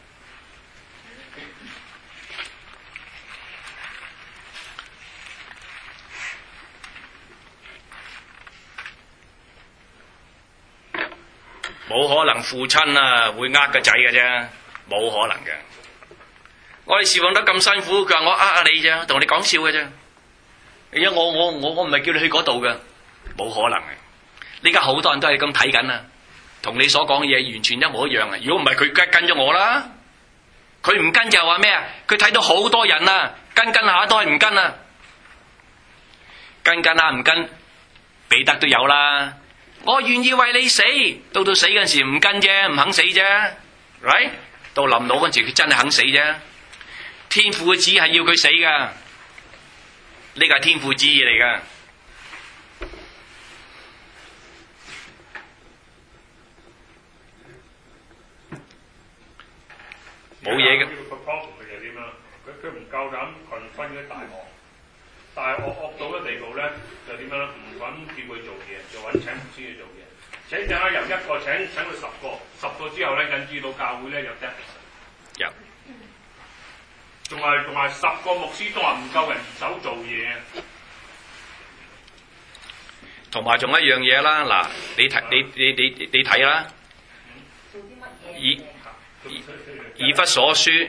冇可能父親啊會呃個仔嘅啫，冇可能嘅。我哋侍奉得咁辛苦，佢話我呃你啫，同你講笑嘅啫。而家我唔係叫你去嗰度嘅，冇可能嘅。呢家好多人都係咁睇緊啊，同你所講嘅嘢完全一模一樣啊。如果唔係佢跟咗我啦，佢唔跟就話咩啊？佢睇到好多人啊，跟下都係唔跟啊，跟下唔跟，彼得都有啦。我願意為你死，到死嗰陣時唔跟啫，唔肯死啫 ，right？ 到臨老嗰陣時佢真係肯死啫。天父嘅旨意係要佢死噶，呢個係天父旨意嚟噶。冇嘢嘅。 個 problem 佢就點啊？佢唔夠膽分嗰啲大學，大學惡到嘅地步咧，就點樣咧？唔揾叫佢做嘢，就揾請牧師去做嘢。請陣間由一個請到10個之後咧，引致到教會咧有 deficit。 有。 仲係10個牧師都話唔夠人手做嘢。 同埋仲有一樣嘢啦，嗱，你睇啦，以弗所書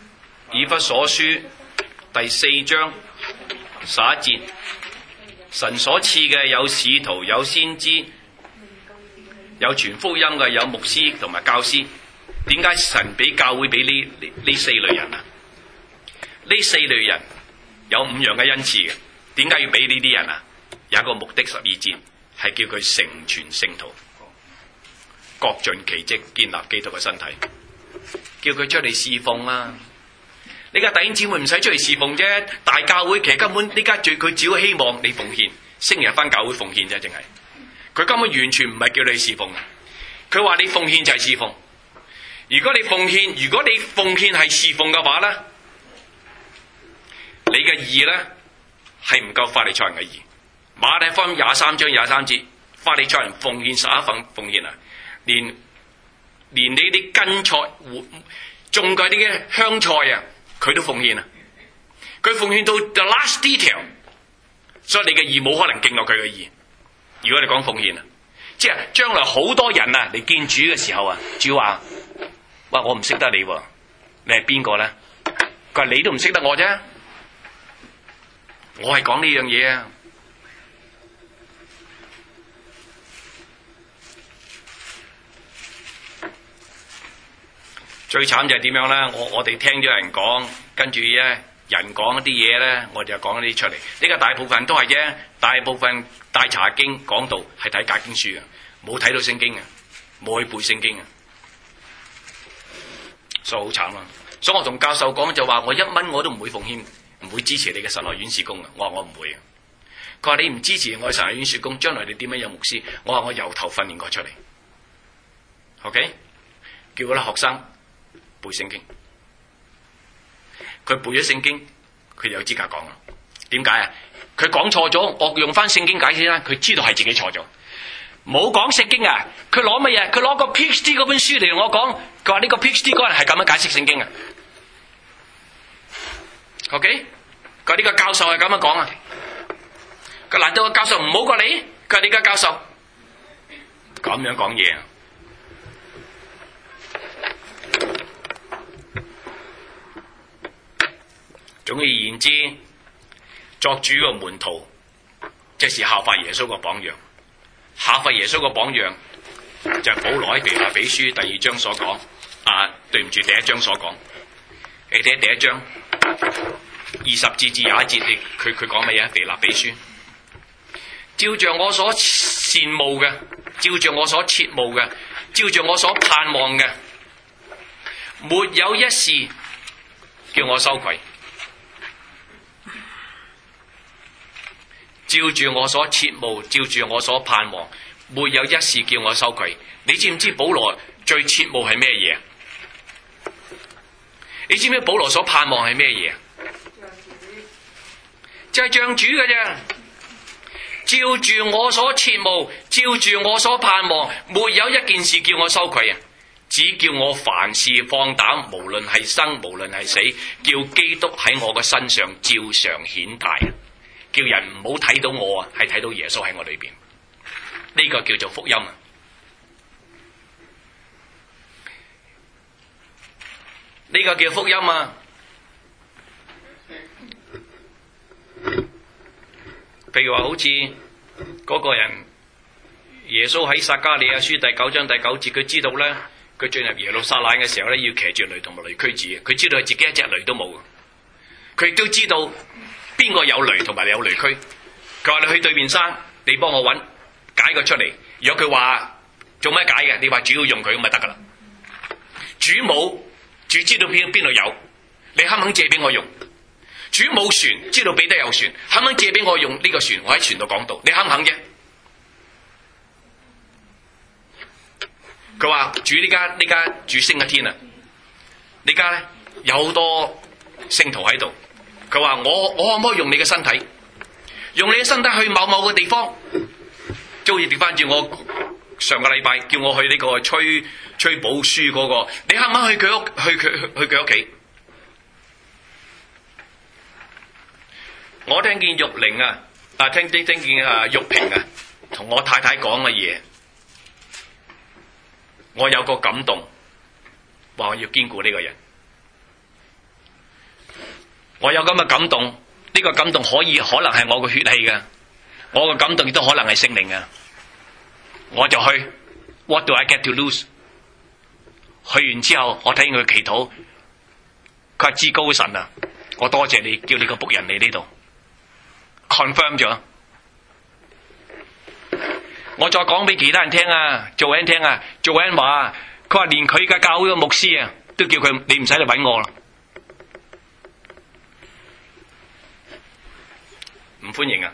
第4章11節，神所賜嘅有使徒，有先知，有傳福音嘅，有牧師同埋教師。點解神俾教會俾呢4類人啊？呢4類人有5樣嘅恩賜嘅，點解要俾呢啲人啊？有一個目的12節係叫佢成全聖徒，各盡其職，建立基督嘅身體，叫佢出嚟侍奉啊！呢家弟兄姊妹唔使出嚟侍奉啫，大教會其實根本呢家佢只要希望你奉獻，星期日返教會奉獻啫，淨係佢根本完全唔係叫你侍奉嘅。佢話你奉獻就係侍奉。如果你奉獻係侍奉嘅話咧，你嘅義咧係唔夠法利賽人嘅義。馬太福音23章23節，法利賽人奉獻11份奉獻啊，連你啲根菜種嗰啲嘅香菜啊，佢都奉獻啊，佢奉獻到 the last detail， 所以你嘅義冇可能勁過佢嘅義。如果你講奉獻啊，即係將來好多人啊嚟見主嘅時候啊，主話：喂，我唔識得你喎，你係邊個咧？佢話你都唔識得我啫，我係講呢樣嘢啊。最慘就係點樣咧？我哋聽咗人講，跟住咧人講一啲嘢咧，我就講一啲出嚟。呢個大部分都係啫，大部分帶查經講道係睇解經書嘅，冇睇到聖經嘅，冇去背聖經嘅，所以好慘啊！所以我同教授講就話，我1蚊我都唔會奉獻，唔會支持你嘅神學院事工嘅。我話我唔會嘅。佢話你唔支持我嘅神學院事工，將來你點樣有牧師？我話我由頭訓練過出嚟。OK， 叫嗰啲學生背聖經，佢背咗聖經，佢就有資格講啦。點解啊？佢講錯咗，我用翻聖經解釋啦。佢知道係自己錯咗，冇講聖經啊！佢攞乜嘢？佢攞個 PhD 嗰本書嚟同我講，佢話呢個 PhD 嗰人係咁樣解釋聖經啊。OK，佢話呢個教授係咁樣講啊。 佢難道個教授唔好過你？佢係你嘅教授，咁樣講嘢。總而言之，作主嘅門徒，即是效法耶穌個榜樣。效法耶穌個榜樣，就係保羅喺腓立比書第2章所講。對唔住，第1章所講。你睇第1章20節至21節，佢講乜嘢？腓立比書，照着我所羨慕嘅，照着我所切慕嘅，照着我所盼望嘅，沒有一事叫我羞愧。照住我所切慕，照住我所盼望，沒有一事叫我羞愧。你知唔知保羅最切慕係咩嘢？你知唔知保羅所盼望係咩嘢？就係像主嘅啫。照住我所切慕，照住我所盼望，沒有一件事叫我羞愧啊！只叫我凡事放膽，無論係生，無論係死，叫基督喺我嘅身上照常顯大。叫人唔好睇到我啊，係睇到耶穌喺我裏邊。呢個叫做福音啊！呢個叫福音啊！譬如話好似嗰個人，耶穌喺撒迦利亞書第9章第9節，佢知道咧，佢進入耶路撒冷嘅時候咧，要騎住驢同埋驢駒子，佢知道係自己一隻驢都冇，佢亦都知道邊個有驢同埋有驢駒。佢話你去對面山，你幫我揾解佢出嚟。如果佢話做咩解嘅，你話主要用佢咁咪得噶啦。主冇，主知道邊度有，你肯唔肯借俾我用？主冇船，知道彼得有船，肯唔肯借俾我用呢個船？我喺船度講道，你肯唔肯啫？佢話主呢家主升嘅天啊，呢家咧有好多聖徒喺度。佢話我可唔可以用你嘅身體？用你嘅身體去某個地方，就好似調翻轉我上個禮拜叫我去呢個崔寶書嗰個，你肯唔肯去佢屋企？我聽見玉玲聽見玉萍同我太太講嘅嘢，我有個感動，話我要堅固呢個人。我有咁嘅感動，呢個感動可能係我個血氣嘅，我個感動亦都可能係聖靈嘅。我就去 ，What do I get to lose？ 去完之後，我睇見佢祈禱，佢話至高神啊，我多謝你，叫你個僕人嚟呢度 confirm 咗。我再講俾其他人聽啊，做人聽啊，做人話，佢話連佢嘅教會嘅牧師啊，都叫佢你唔使嚟搵我啦。唔歡迎啊！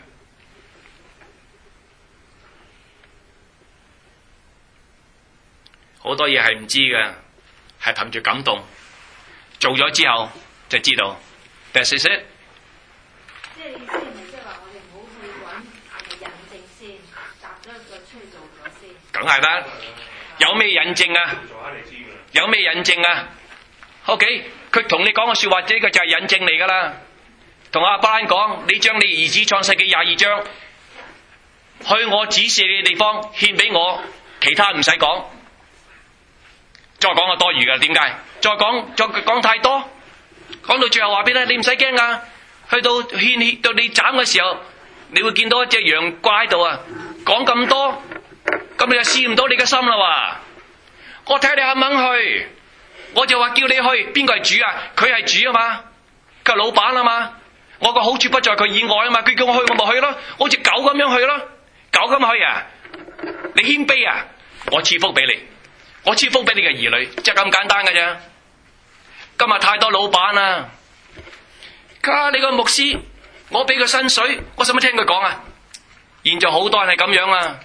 好多嘢係唔知嘅，係憑住感動做咗之後就知道。That's it。 即係你意思係咪即係話我哋唔好去揾印證先，答咗再出去做咗先？ 梗係啦，有咩印證啊？有咩印證啊 ？OK， 佢同你講嘅說話，呢個就係印證嚟噶啦。同阿巴蘭講，你將你兒子創世記22章去我指示你嘅地方獻俾我，其他唔使講。再講就多餘噶，點解？再講太多，講到最後話俾你，你唔使驚啊！去到獻到你斬嘅時候，你會見到一隻羊掛喺度啊！講咁多，咁你就試唔到你嘅心啦喎！我睇你肯唔肯去，我就話叫你去，邊個係主啊？佢係主啊嘛，佢係老闆啊嘛。我個好處不在佢以外啊嘛，佢叫我去我咪去咯，好似狗咁樣去咯，狗咁去啊！你謙卑啊，我賜福俾你，我賜福俾你嘅兒女，就咁簡單嘅啫。今日太多老闆啦，你個牧師，我俾佢薪水，我使乜聽佢講啊？現在好多人係咁樣啊，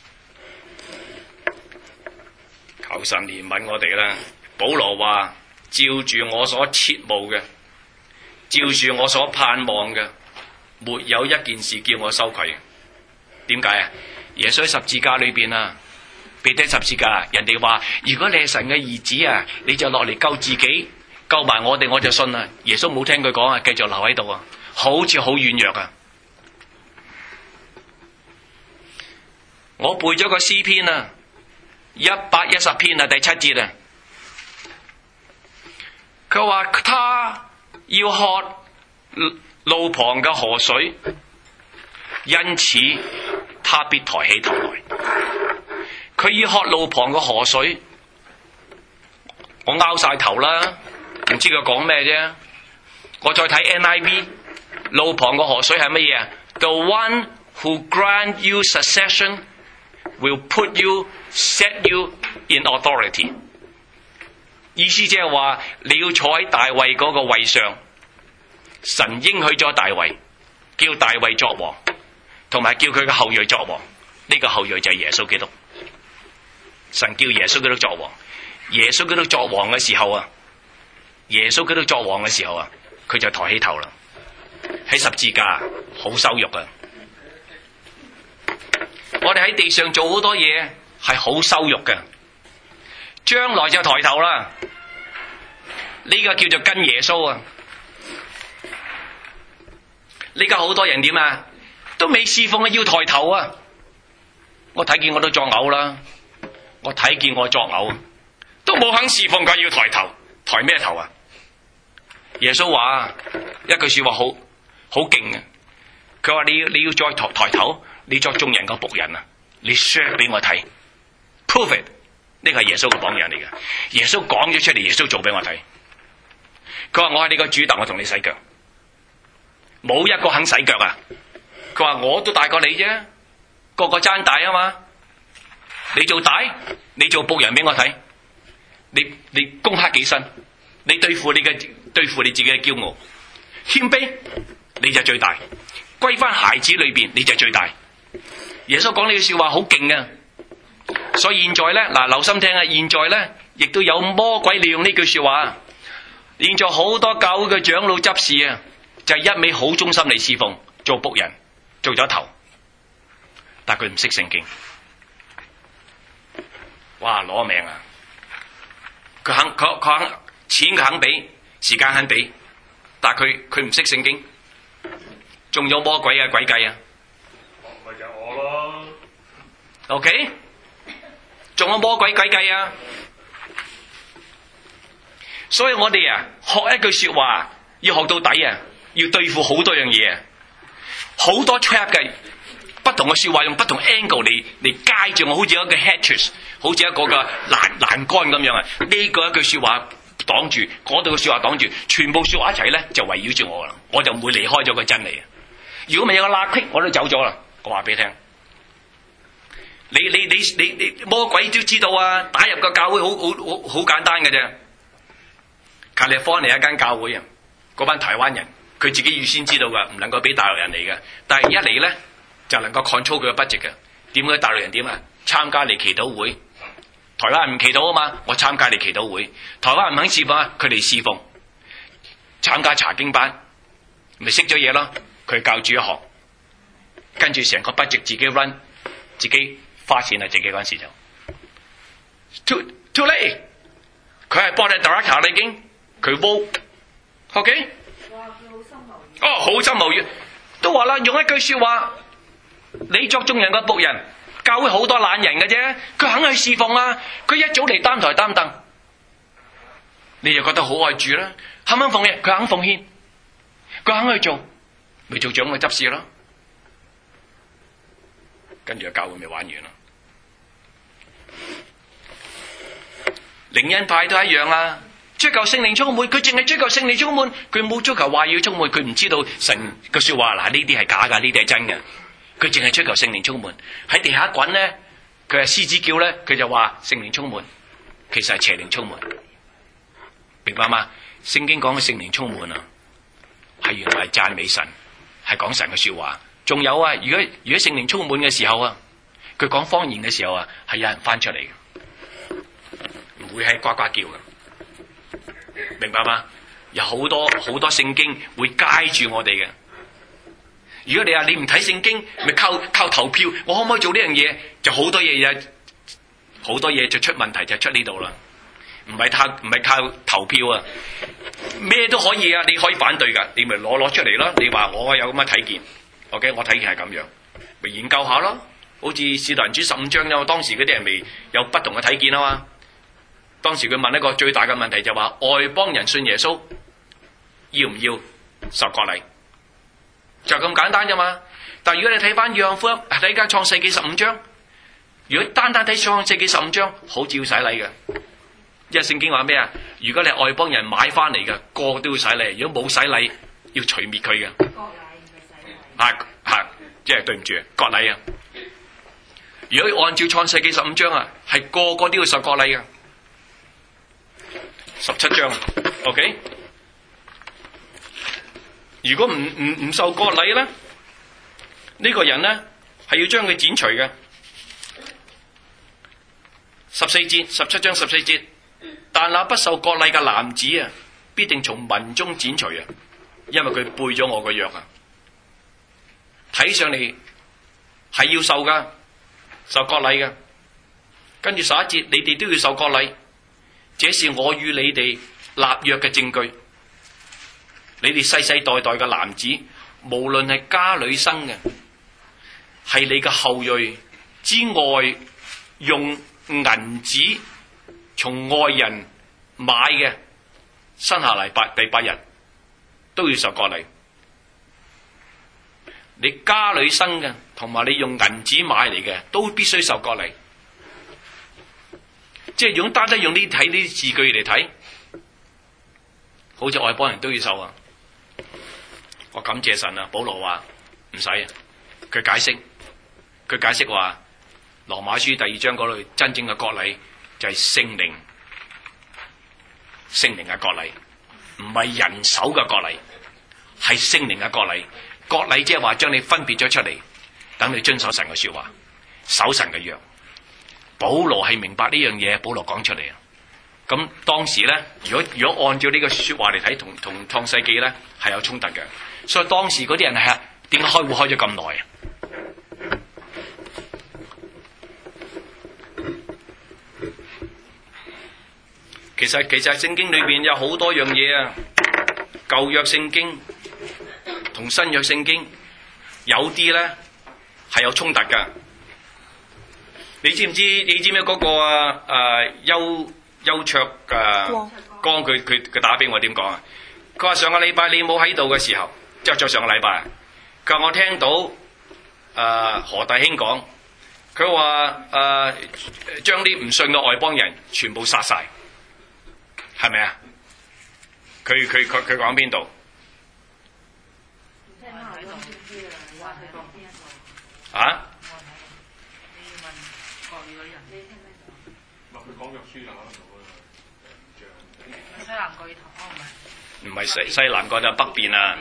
求神憐憫我哋啦。保羅話：照住我所切慕嘅，照住我所盼望嘅，沒有一件事叫我羞愧。點解啊？耶穌喺十字架裏邊啊，被釘十字架，人哋話：如果你係神嘅兒子啊，你就落嚟救自己，救埋我哋，我就信啦。耶穌冇聽佢講啊，繼續留喺度啊，好似好軟弱啊。 我背咗個詩篇啊，110篇啊，第7節啊。佢話他要喝路旁嘅河水，因此他必抬起頭來。佢要喝路旁嘅河水，我拗晒頭啦，唔知佢講咩啫。我再睇 NIV， 路旁嘅河水係乜嘢啊？ The one who grant you succession will put you, set you in authority。意思即係話你要坐喺大衛嗰個位上，神應許咗大衛，叫大衛作王，同埋叫佢嘅後裔作王。呢個後裔就係耶穌基督。神叫耶穌基督作王，耶穌基督作王嘅時候啊，佢就抬起頭啦。喺十字架好羞辱啊！我哋喺地上做好多嘢係好羞辱嘅，將來就抬頭啦。呢個叫做跟耶穌啊！呢家好多人點啊？都未侍奉啊，要抬頭啊！我睇見我都作嘔啦，都冇肯侍奉佢要抬頭，抬咩頭啊？耶穌話一句說話好勁啊！佢話你要再抬頭，你作眾人嘅僕人啊！你 share 俾我睇 ，prove it， 呢個係耶穌嘅榜樣嚟嘅。耶穌講咗出嚟，耶穌做俾我睇。佢話我係你個主，但我同你洗腳，冇一個肯洗腳啊！佢話我都大過你啫，個個爭大啊嘛！你做大，你做僕人俾我睇，你攻克己身，你對付你自己嘅驕傲，謙卑你就最大，歸翻孩子裏邊你就最大。耶穌講呢句說話好勁啊！所以現在咧，嗱留心聽啊！現在咧亦都有魔鬼利用呢句說話。現在好多教會嘅長老執事啊，就係一味好忠心嚟侍奉，做僕人，做咗頭，但佢唔識聖經。哇！攞命啊！佢肯錢佢肯俾，時間肯俾，但係佢唔識聖經，中咗魔鬼嘅詭計啊！ 咪就係我咯。 OK， 中咗魔鬼詭計啊！所以我哋啊，學一句說話要學到底啊，要對付好多樣嘢啊，好多 trap 嘅不同嘅說話，用不同 angle 嚟介住我，好似一個 hedges， 好似一個嘅欄杆咁樣啊。呢個一句說話擋住，嗰度嘅說話擋住，全部說話一齊咧就圍繞住我啦，我就唔會離開咗個真理啊。如果未有個罅隙，我都走咗啦。我話俾你聽，你魔鬼都知道啊，打入個教會好簡單嘅啫。卡利福尼亞一間教會啊，嗰班台灣人佢自己預先知道噶，唔能夠俾大陸人嚟嘅。但係一嚟咧就能夠 control 佢嘅 budget 嘅。點解大陸人點啊？參加嚟祈禱會，台灣人唔祈禱啊嘛，我參加嚟祈禱會。台灣人唔肯侍奉啊，佢哋侍奉。參加查經班，咪識咗嘢咯。佢教主一學，跟住成個 budget 自己 run， 自己花錢啊，自己嗰陣時就 too late。佢係 board director 啦已經。佢 vote，OK？ 哇！佢好深謀遠。 哦，好深謀遠，都話啦，用一句說話，你作眾人嘅僕人，教會好多懶人嘅啫，佢肯去侍奉啦，佢一早嚟擔台擔凳，你就覺得好愛主啦，肯唔肯奉獻？佢肯奉獻，佢肯去做，咪做長嘅執事咯，跟住教會咪玩完咯。靈恩派都一樣啦。追求聖靈充滿，佢淨係追求聖靈充滿，佢冇追求話要充滿，佢唔知道神嘅說話嗱，呢啲係假噶，呢啲係真嘅。佢淨係追求聖靈充滿，喺地下滾咧，佢係獅子叫咧，佢就話聖靈充滿，其實係邪靈充滿，明白嗎？聖經講嘅聖靈充滿啊，係原來係讚美神，係講神嘅說話。仲有啊，如果聖靈充滿嘅時候啊，佢講方言嘅時候啊，係有人翻出嚟嘅，唔會係呱呱叫嘅。明白嗎？有好多聖經會街住我哋嘅。如果你話你唔睇聖經，咪靠投票，我可唔可以做呢樣嘢？就好多嘢就出問題，就出呢度啦。唔係靠投票啊，咩都可以啊，你可以反對噶，你咪攞出嚟咯。你話我有咁嘅睇見 ，OK， 我睇見係咁樣，咪研究下咯。 好似《使徒行傳》15章，因為當時嗰啲人未有不同嘅睇見啊嘛。當時佢問一個最大嘅問題就話：外邦人信耶穌，要唔要受割禮？就咁簡單啫嘛。但如果你睇翻《約翰福音》，睇翻《創世記》15章，如果單單睇《創世記》15章，好似要洗禮嘅。因為聖經話咩啊？如果你係外邦人買翻嚟嘅，個個都要洗禮。如果冇洗禮，要除滅佢嘅。 割禮唔係洗禮。 即係對唔住，割禮啊！如果按照創世記15章啊，係個個都要受割禮嘅。17章 ，OK？ 如果唔受割禮咧，呢個人咧係要將佢剪除嘅。14節，17章14節，但那不受割禮嘅男子啊，必定從民中剪除啊，因為佢背咗我個約啊。睇上嚟係要受噶，受割禮嘅。跟住11節，你哋都要受割禮，這是我與你哋立約嘅證據。你哋世世代代嘅男子，無論係家裏生嘅，係你嘅後裔之外，用銀子從外人買嘅，生下嚟第8日都要受割禮。你家裏生嘅，同埋你用銀子買嚟嘅，都必須受割禮。即係用單單用呢睇呢啲字句嚟睇，好似外邦人都要受啊！我感謝神啊！保羅話唔使啊，佢解釋話羅馬書第2章嗰度真正嘅割禮就係聖靈嘅割禮，唔係人手嘅割禮，係聖靈嘅割禮。割禮即係話將你分別咗出嚟，等你遵守神嘅說話，守神嘅約。保羅係明白呢樣嘢，保羅講出嚟啊。咁當時咧，如果按照呢個說話嚟睇，同創世記咧係有衝突嘅。所以當時嗰啲人係點解開會開咗咁耐啊？其實聖經裏邊有好多樣嘢啊，舊約聖經同新約聖經有啲咧係有衝突噶。你知唔知嗰個邱卓光佢打俾我點講啊？佢話上個禮拜你冇喺度嘅時候，即係再上個禮拜，佢話我聽到何大兄講，佢話將啲唔信嘅外邦人全部殺晒，係咪啊？佢講邊度？啊？ 講約書亞嗰度西南巨頭唔係西南角就北邊啊。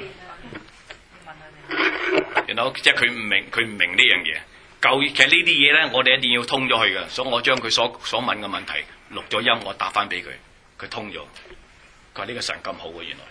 然後即係佢唔明呢樣嘢。其實呢啲嘢咧，我哋一定要通咗佢嘅，所以我將佢所問嘅問題錄咗音，我答翻俾佢，佢通咗。佢話呢個神咁好嘅，原來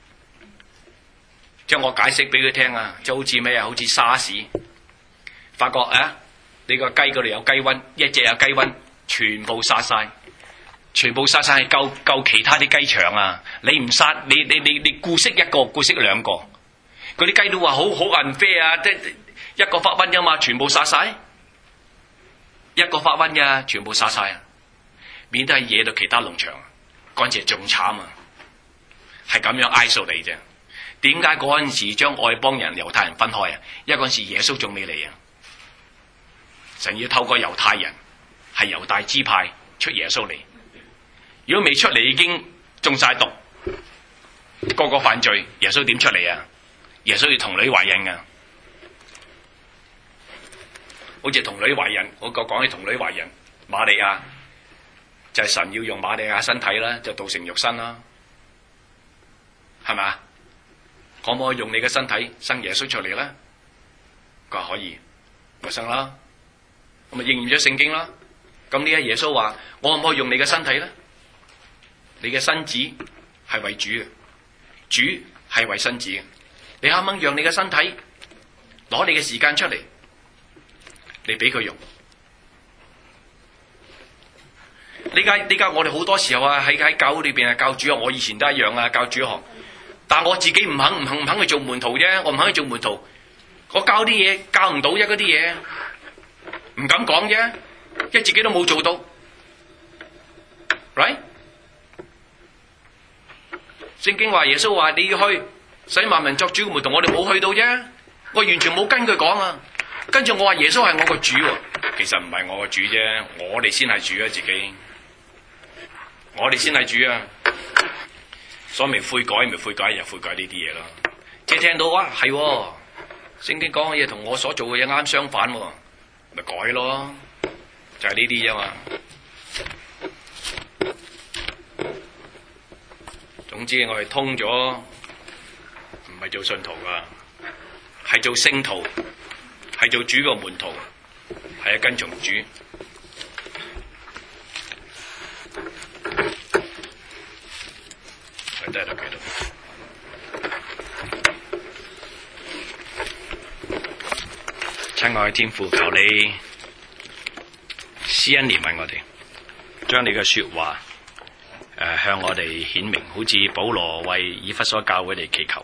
即係我解釋俾佢聽啊，就好似咩啊，好似沙士，發覺啊，你個雞嗰度有雞瘟，一隻有雞瘟。全部殺晒係夠其他啲雞場啊！你唔殺，你顧惜一個，顧惜兩個，嗰啲雞都話好unfair啊！即一個發瘟啫嘛，全部殺晒，一個發瘟呀，全部殺晒，免得係惹到其他農場，嗰陣時仲慘啊！係咁樣isolate啫。點解嗰陣時將外邦人、猶太人分開啊？因為嗰陣時耶穌仲未嚟啊！神要透過猶太人。係猶大支派出耶穌嚟，如果未出嚟已經中晒毒，個個犯罪，耶穌點出嚟啊？耶穌要童女懷孕啊，好似童女懷孕，我講起童女懷孕，瑪利亞就係神要用瑪利亞身體啦，就道成肉身啦，係咪？可唔可以用你嘅身體生耶穌出嚟咧？佢話可以，咪生啦，咁咪應驗咗聖經啦。咁呢一耶穌話：我可唔可以用你嘅身體咧？你嘅身子係為主嘅，主係為身子嘅。你肯唔肯讓你嘅身體攞你嘅時間出嚟，你俾佢用？呢家我哋好多時候啊，喺教會裏邊啊教主學，我以前都一樣啊教主學，但我自己唔肯去做門徒啫，我唔肯去做門徒，我教啲嘢教唔到啫，嗰啲嘢唔敢講啫，因為自己都冇做到 ，right？ 聖經話耶穌話你要去使萬民作主嘅門徒，我哋冇去到啫，我完全冇跟佢講啊。跟住我話耶穌係我個主喎， 其實唔係我個主啫，我哋先係主啊，自己，我哋先係主啊。所以咪悔改，咪悔改，又悔改呢啲嘢咯。 即係聽到啊，係聖經講嘅嘢同我所做嘅嘢啱相反喎， 咪改咯，就係呢啲啫嘛。總之我哋通咗，唔係做信徒噶，係做聖徒，係做主個門徒，係跟從主。佢得喺度幾多？親愛嘅天父，求你施恩憐憫我哋，將你嘅說話向我哋顯明，好似保羅為以弗所教會嚟祈求，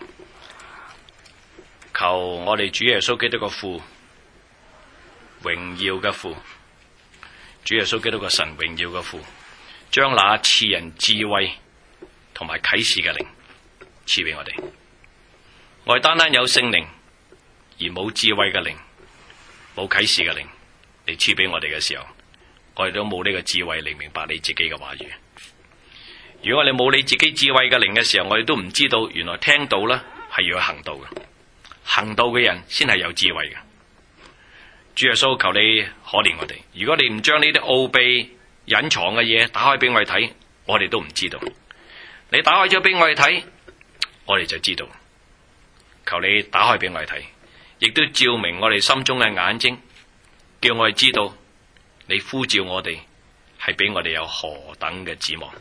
求我哋主耶穌基督嘅父，榮耀嘅父，主耶穌基督嘅神，榮耀嘅父，將那賜人智慧同埋啟示嘅靈賜俾我哋。我哋單單有聖靈，而冇智慧嘅靈，冇啟示嘅靈嚟賜俾我哋嘅時候，我哋都冇呢個智慧嚟明白你自己嘅話語。如果我哋冇你自己智慧嘅靈嘅時候，我哋都唔知道原來聽到咧係要去行道嘅，行道嘅人先係有智慧嘅。主耶穌，求你可憐我哋。如果你唔將呢啲奧秘隱藏嘅嘢打開俾我哋睇，我哋都唔知道。你打開咗俾我哋睇，我哋就知道。求你打開俾我哋睇，亦都照明我哋心中嘅眼睛，叫我哋知道你呼召我哋係俾我哋有何等嘅指望，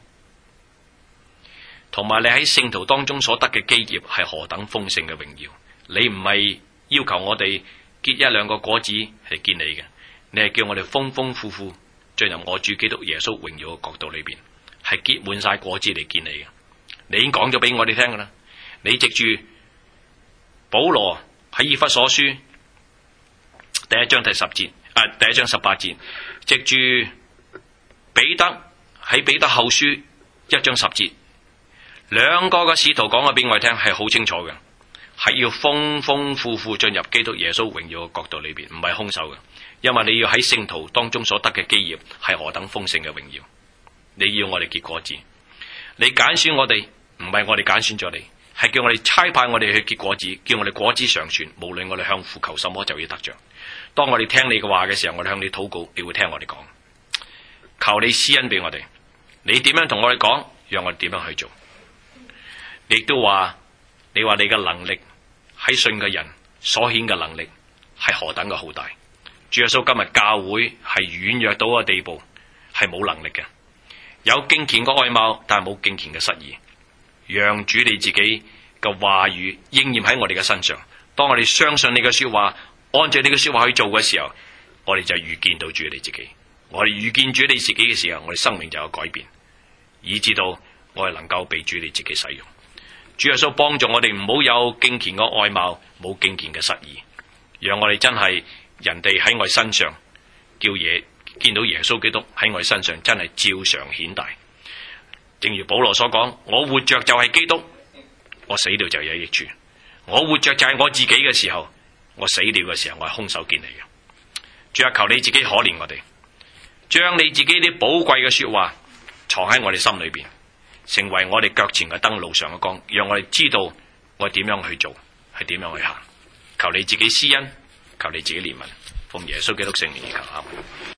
同埋你喺聖徒當中所得嘅基業係何等豐盛嘅榮耀。你唔係要求我哋結一兩個果子係見你嘅，你係叫我哋豐豐富富進入我主基督耶穌榮耀嘅國度裏邊，係結滿晒果子嚟見你嘅。你已經講咗俾我哋聽噶啦，你藉住保羅喺以弗所書第一章第18節，藉住彼得喺彼得後書1章10節，兩個嘅使徒講咗俾我哋聽係好清楚嘅，係要豐豐富富進入基督耶穌榮耀嘅國度裏邊，唔係空手嘅。因為你要喺聖徒當中所得嘅基業係何等豐盛嘅榮耀，你要我哋結果子，你揀選我哋，唔係我哋揀選咗你，係叫我哋差派我哋去結果子，叫我哋果子常存，無論我哋向父求什麼就要得着。當我哋聽你嘅話嘅時候，我哋向你禱告，你會聽我哋講。求你施恩俾我哋，你點樣同我哋講，讓我哋點樣去做。你亦都話，你話你嘅能力喺信嘅人所顯嘅能力係何等嘅好大。主耶穌，今日教會係軟弱到個地步，係冇能力嘅，有敬虔嘅外貌，但係冇敬虔嘅實意。讓主你自己嘅話語應驗喺我哋嘅身上。當我哋相信你嘅說話，按照你嘅說話去做嘅時候，我哋就遇見到主你自己。我哋遇見主你自己嘅時候，我哋生命就有改變，以致到我哋能夠被主你自己使用。主耶穌幫助我哋唔好有敬虔嘅外貌，冇敬虔嘅實意，讓我哋真係人哋喺我哋身上叫嘢，見到耶穌基督喺我哋身上真係照常顯大。正如保羅所講，我活着就係基督，我死了就有益處。我活着就係我自己嘅時候，我死了嘅時候，我係空手見你嘅。主啊，求你自己可憐我哋，將你自己啲寶貴嘅說話藏喺我哋心裏邊，成為我哋腳前嘅燈，路上嘅光，讓我哋知道我點樣去做，係點樣去行。求你自己施恩，求你自己憐憫，奉耶穌基督聖名而求。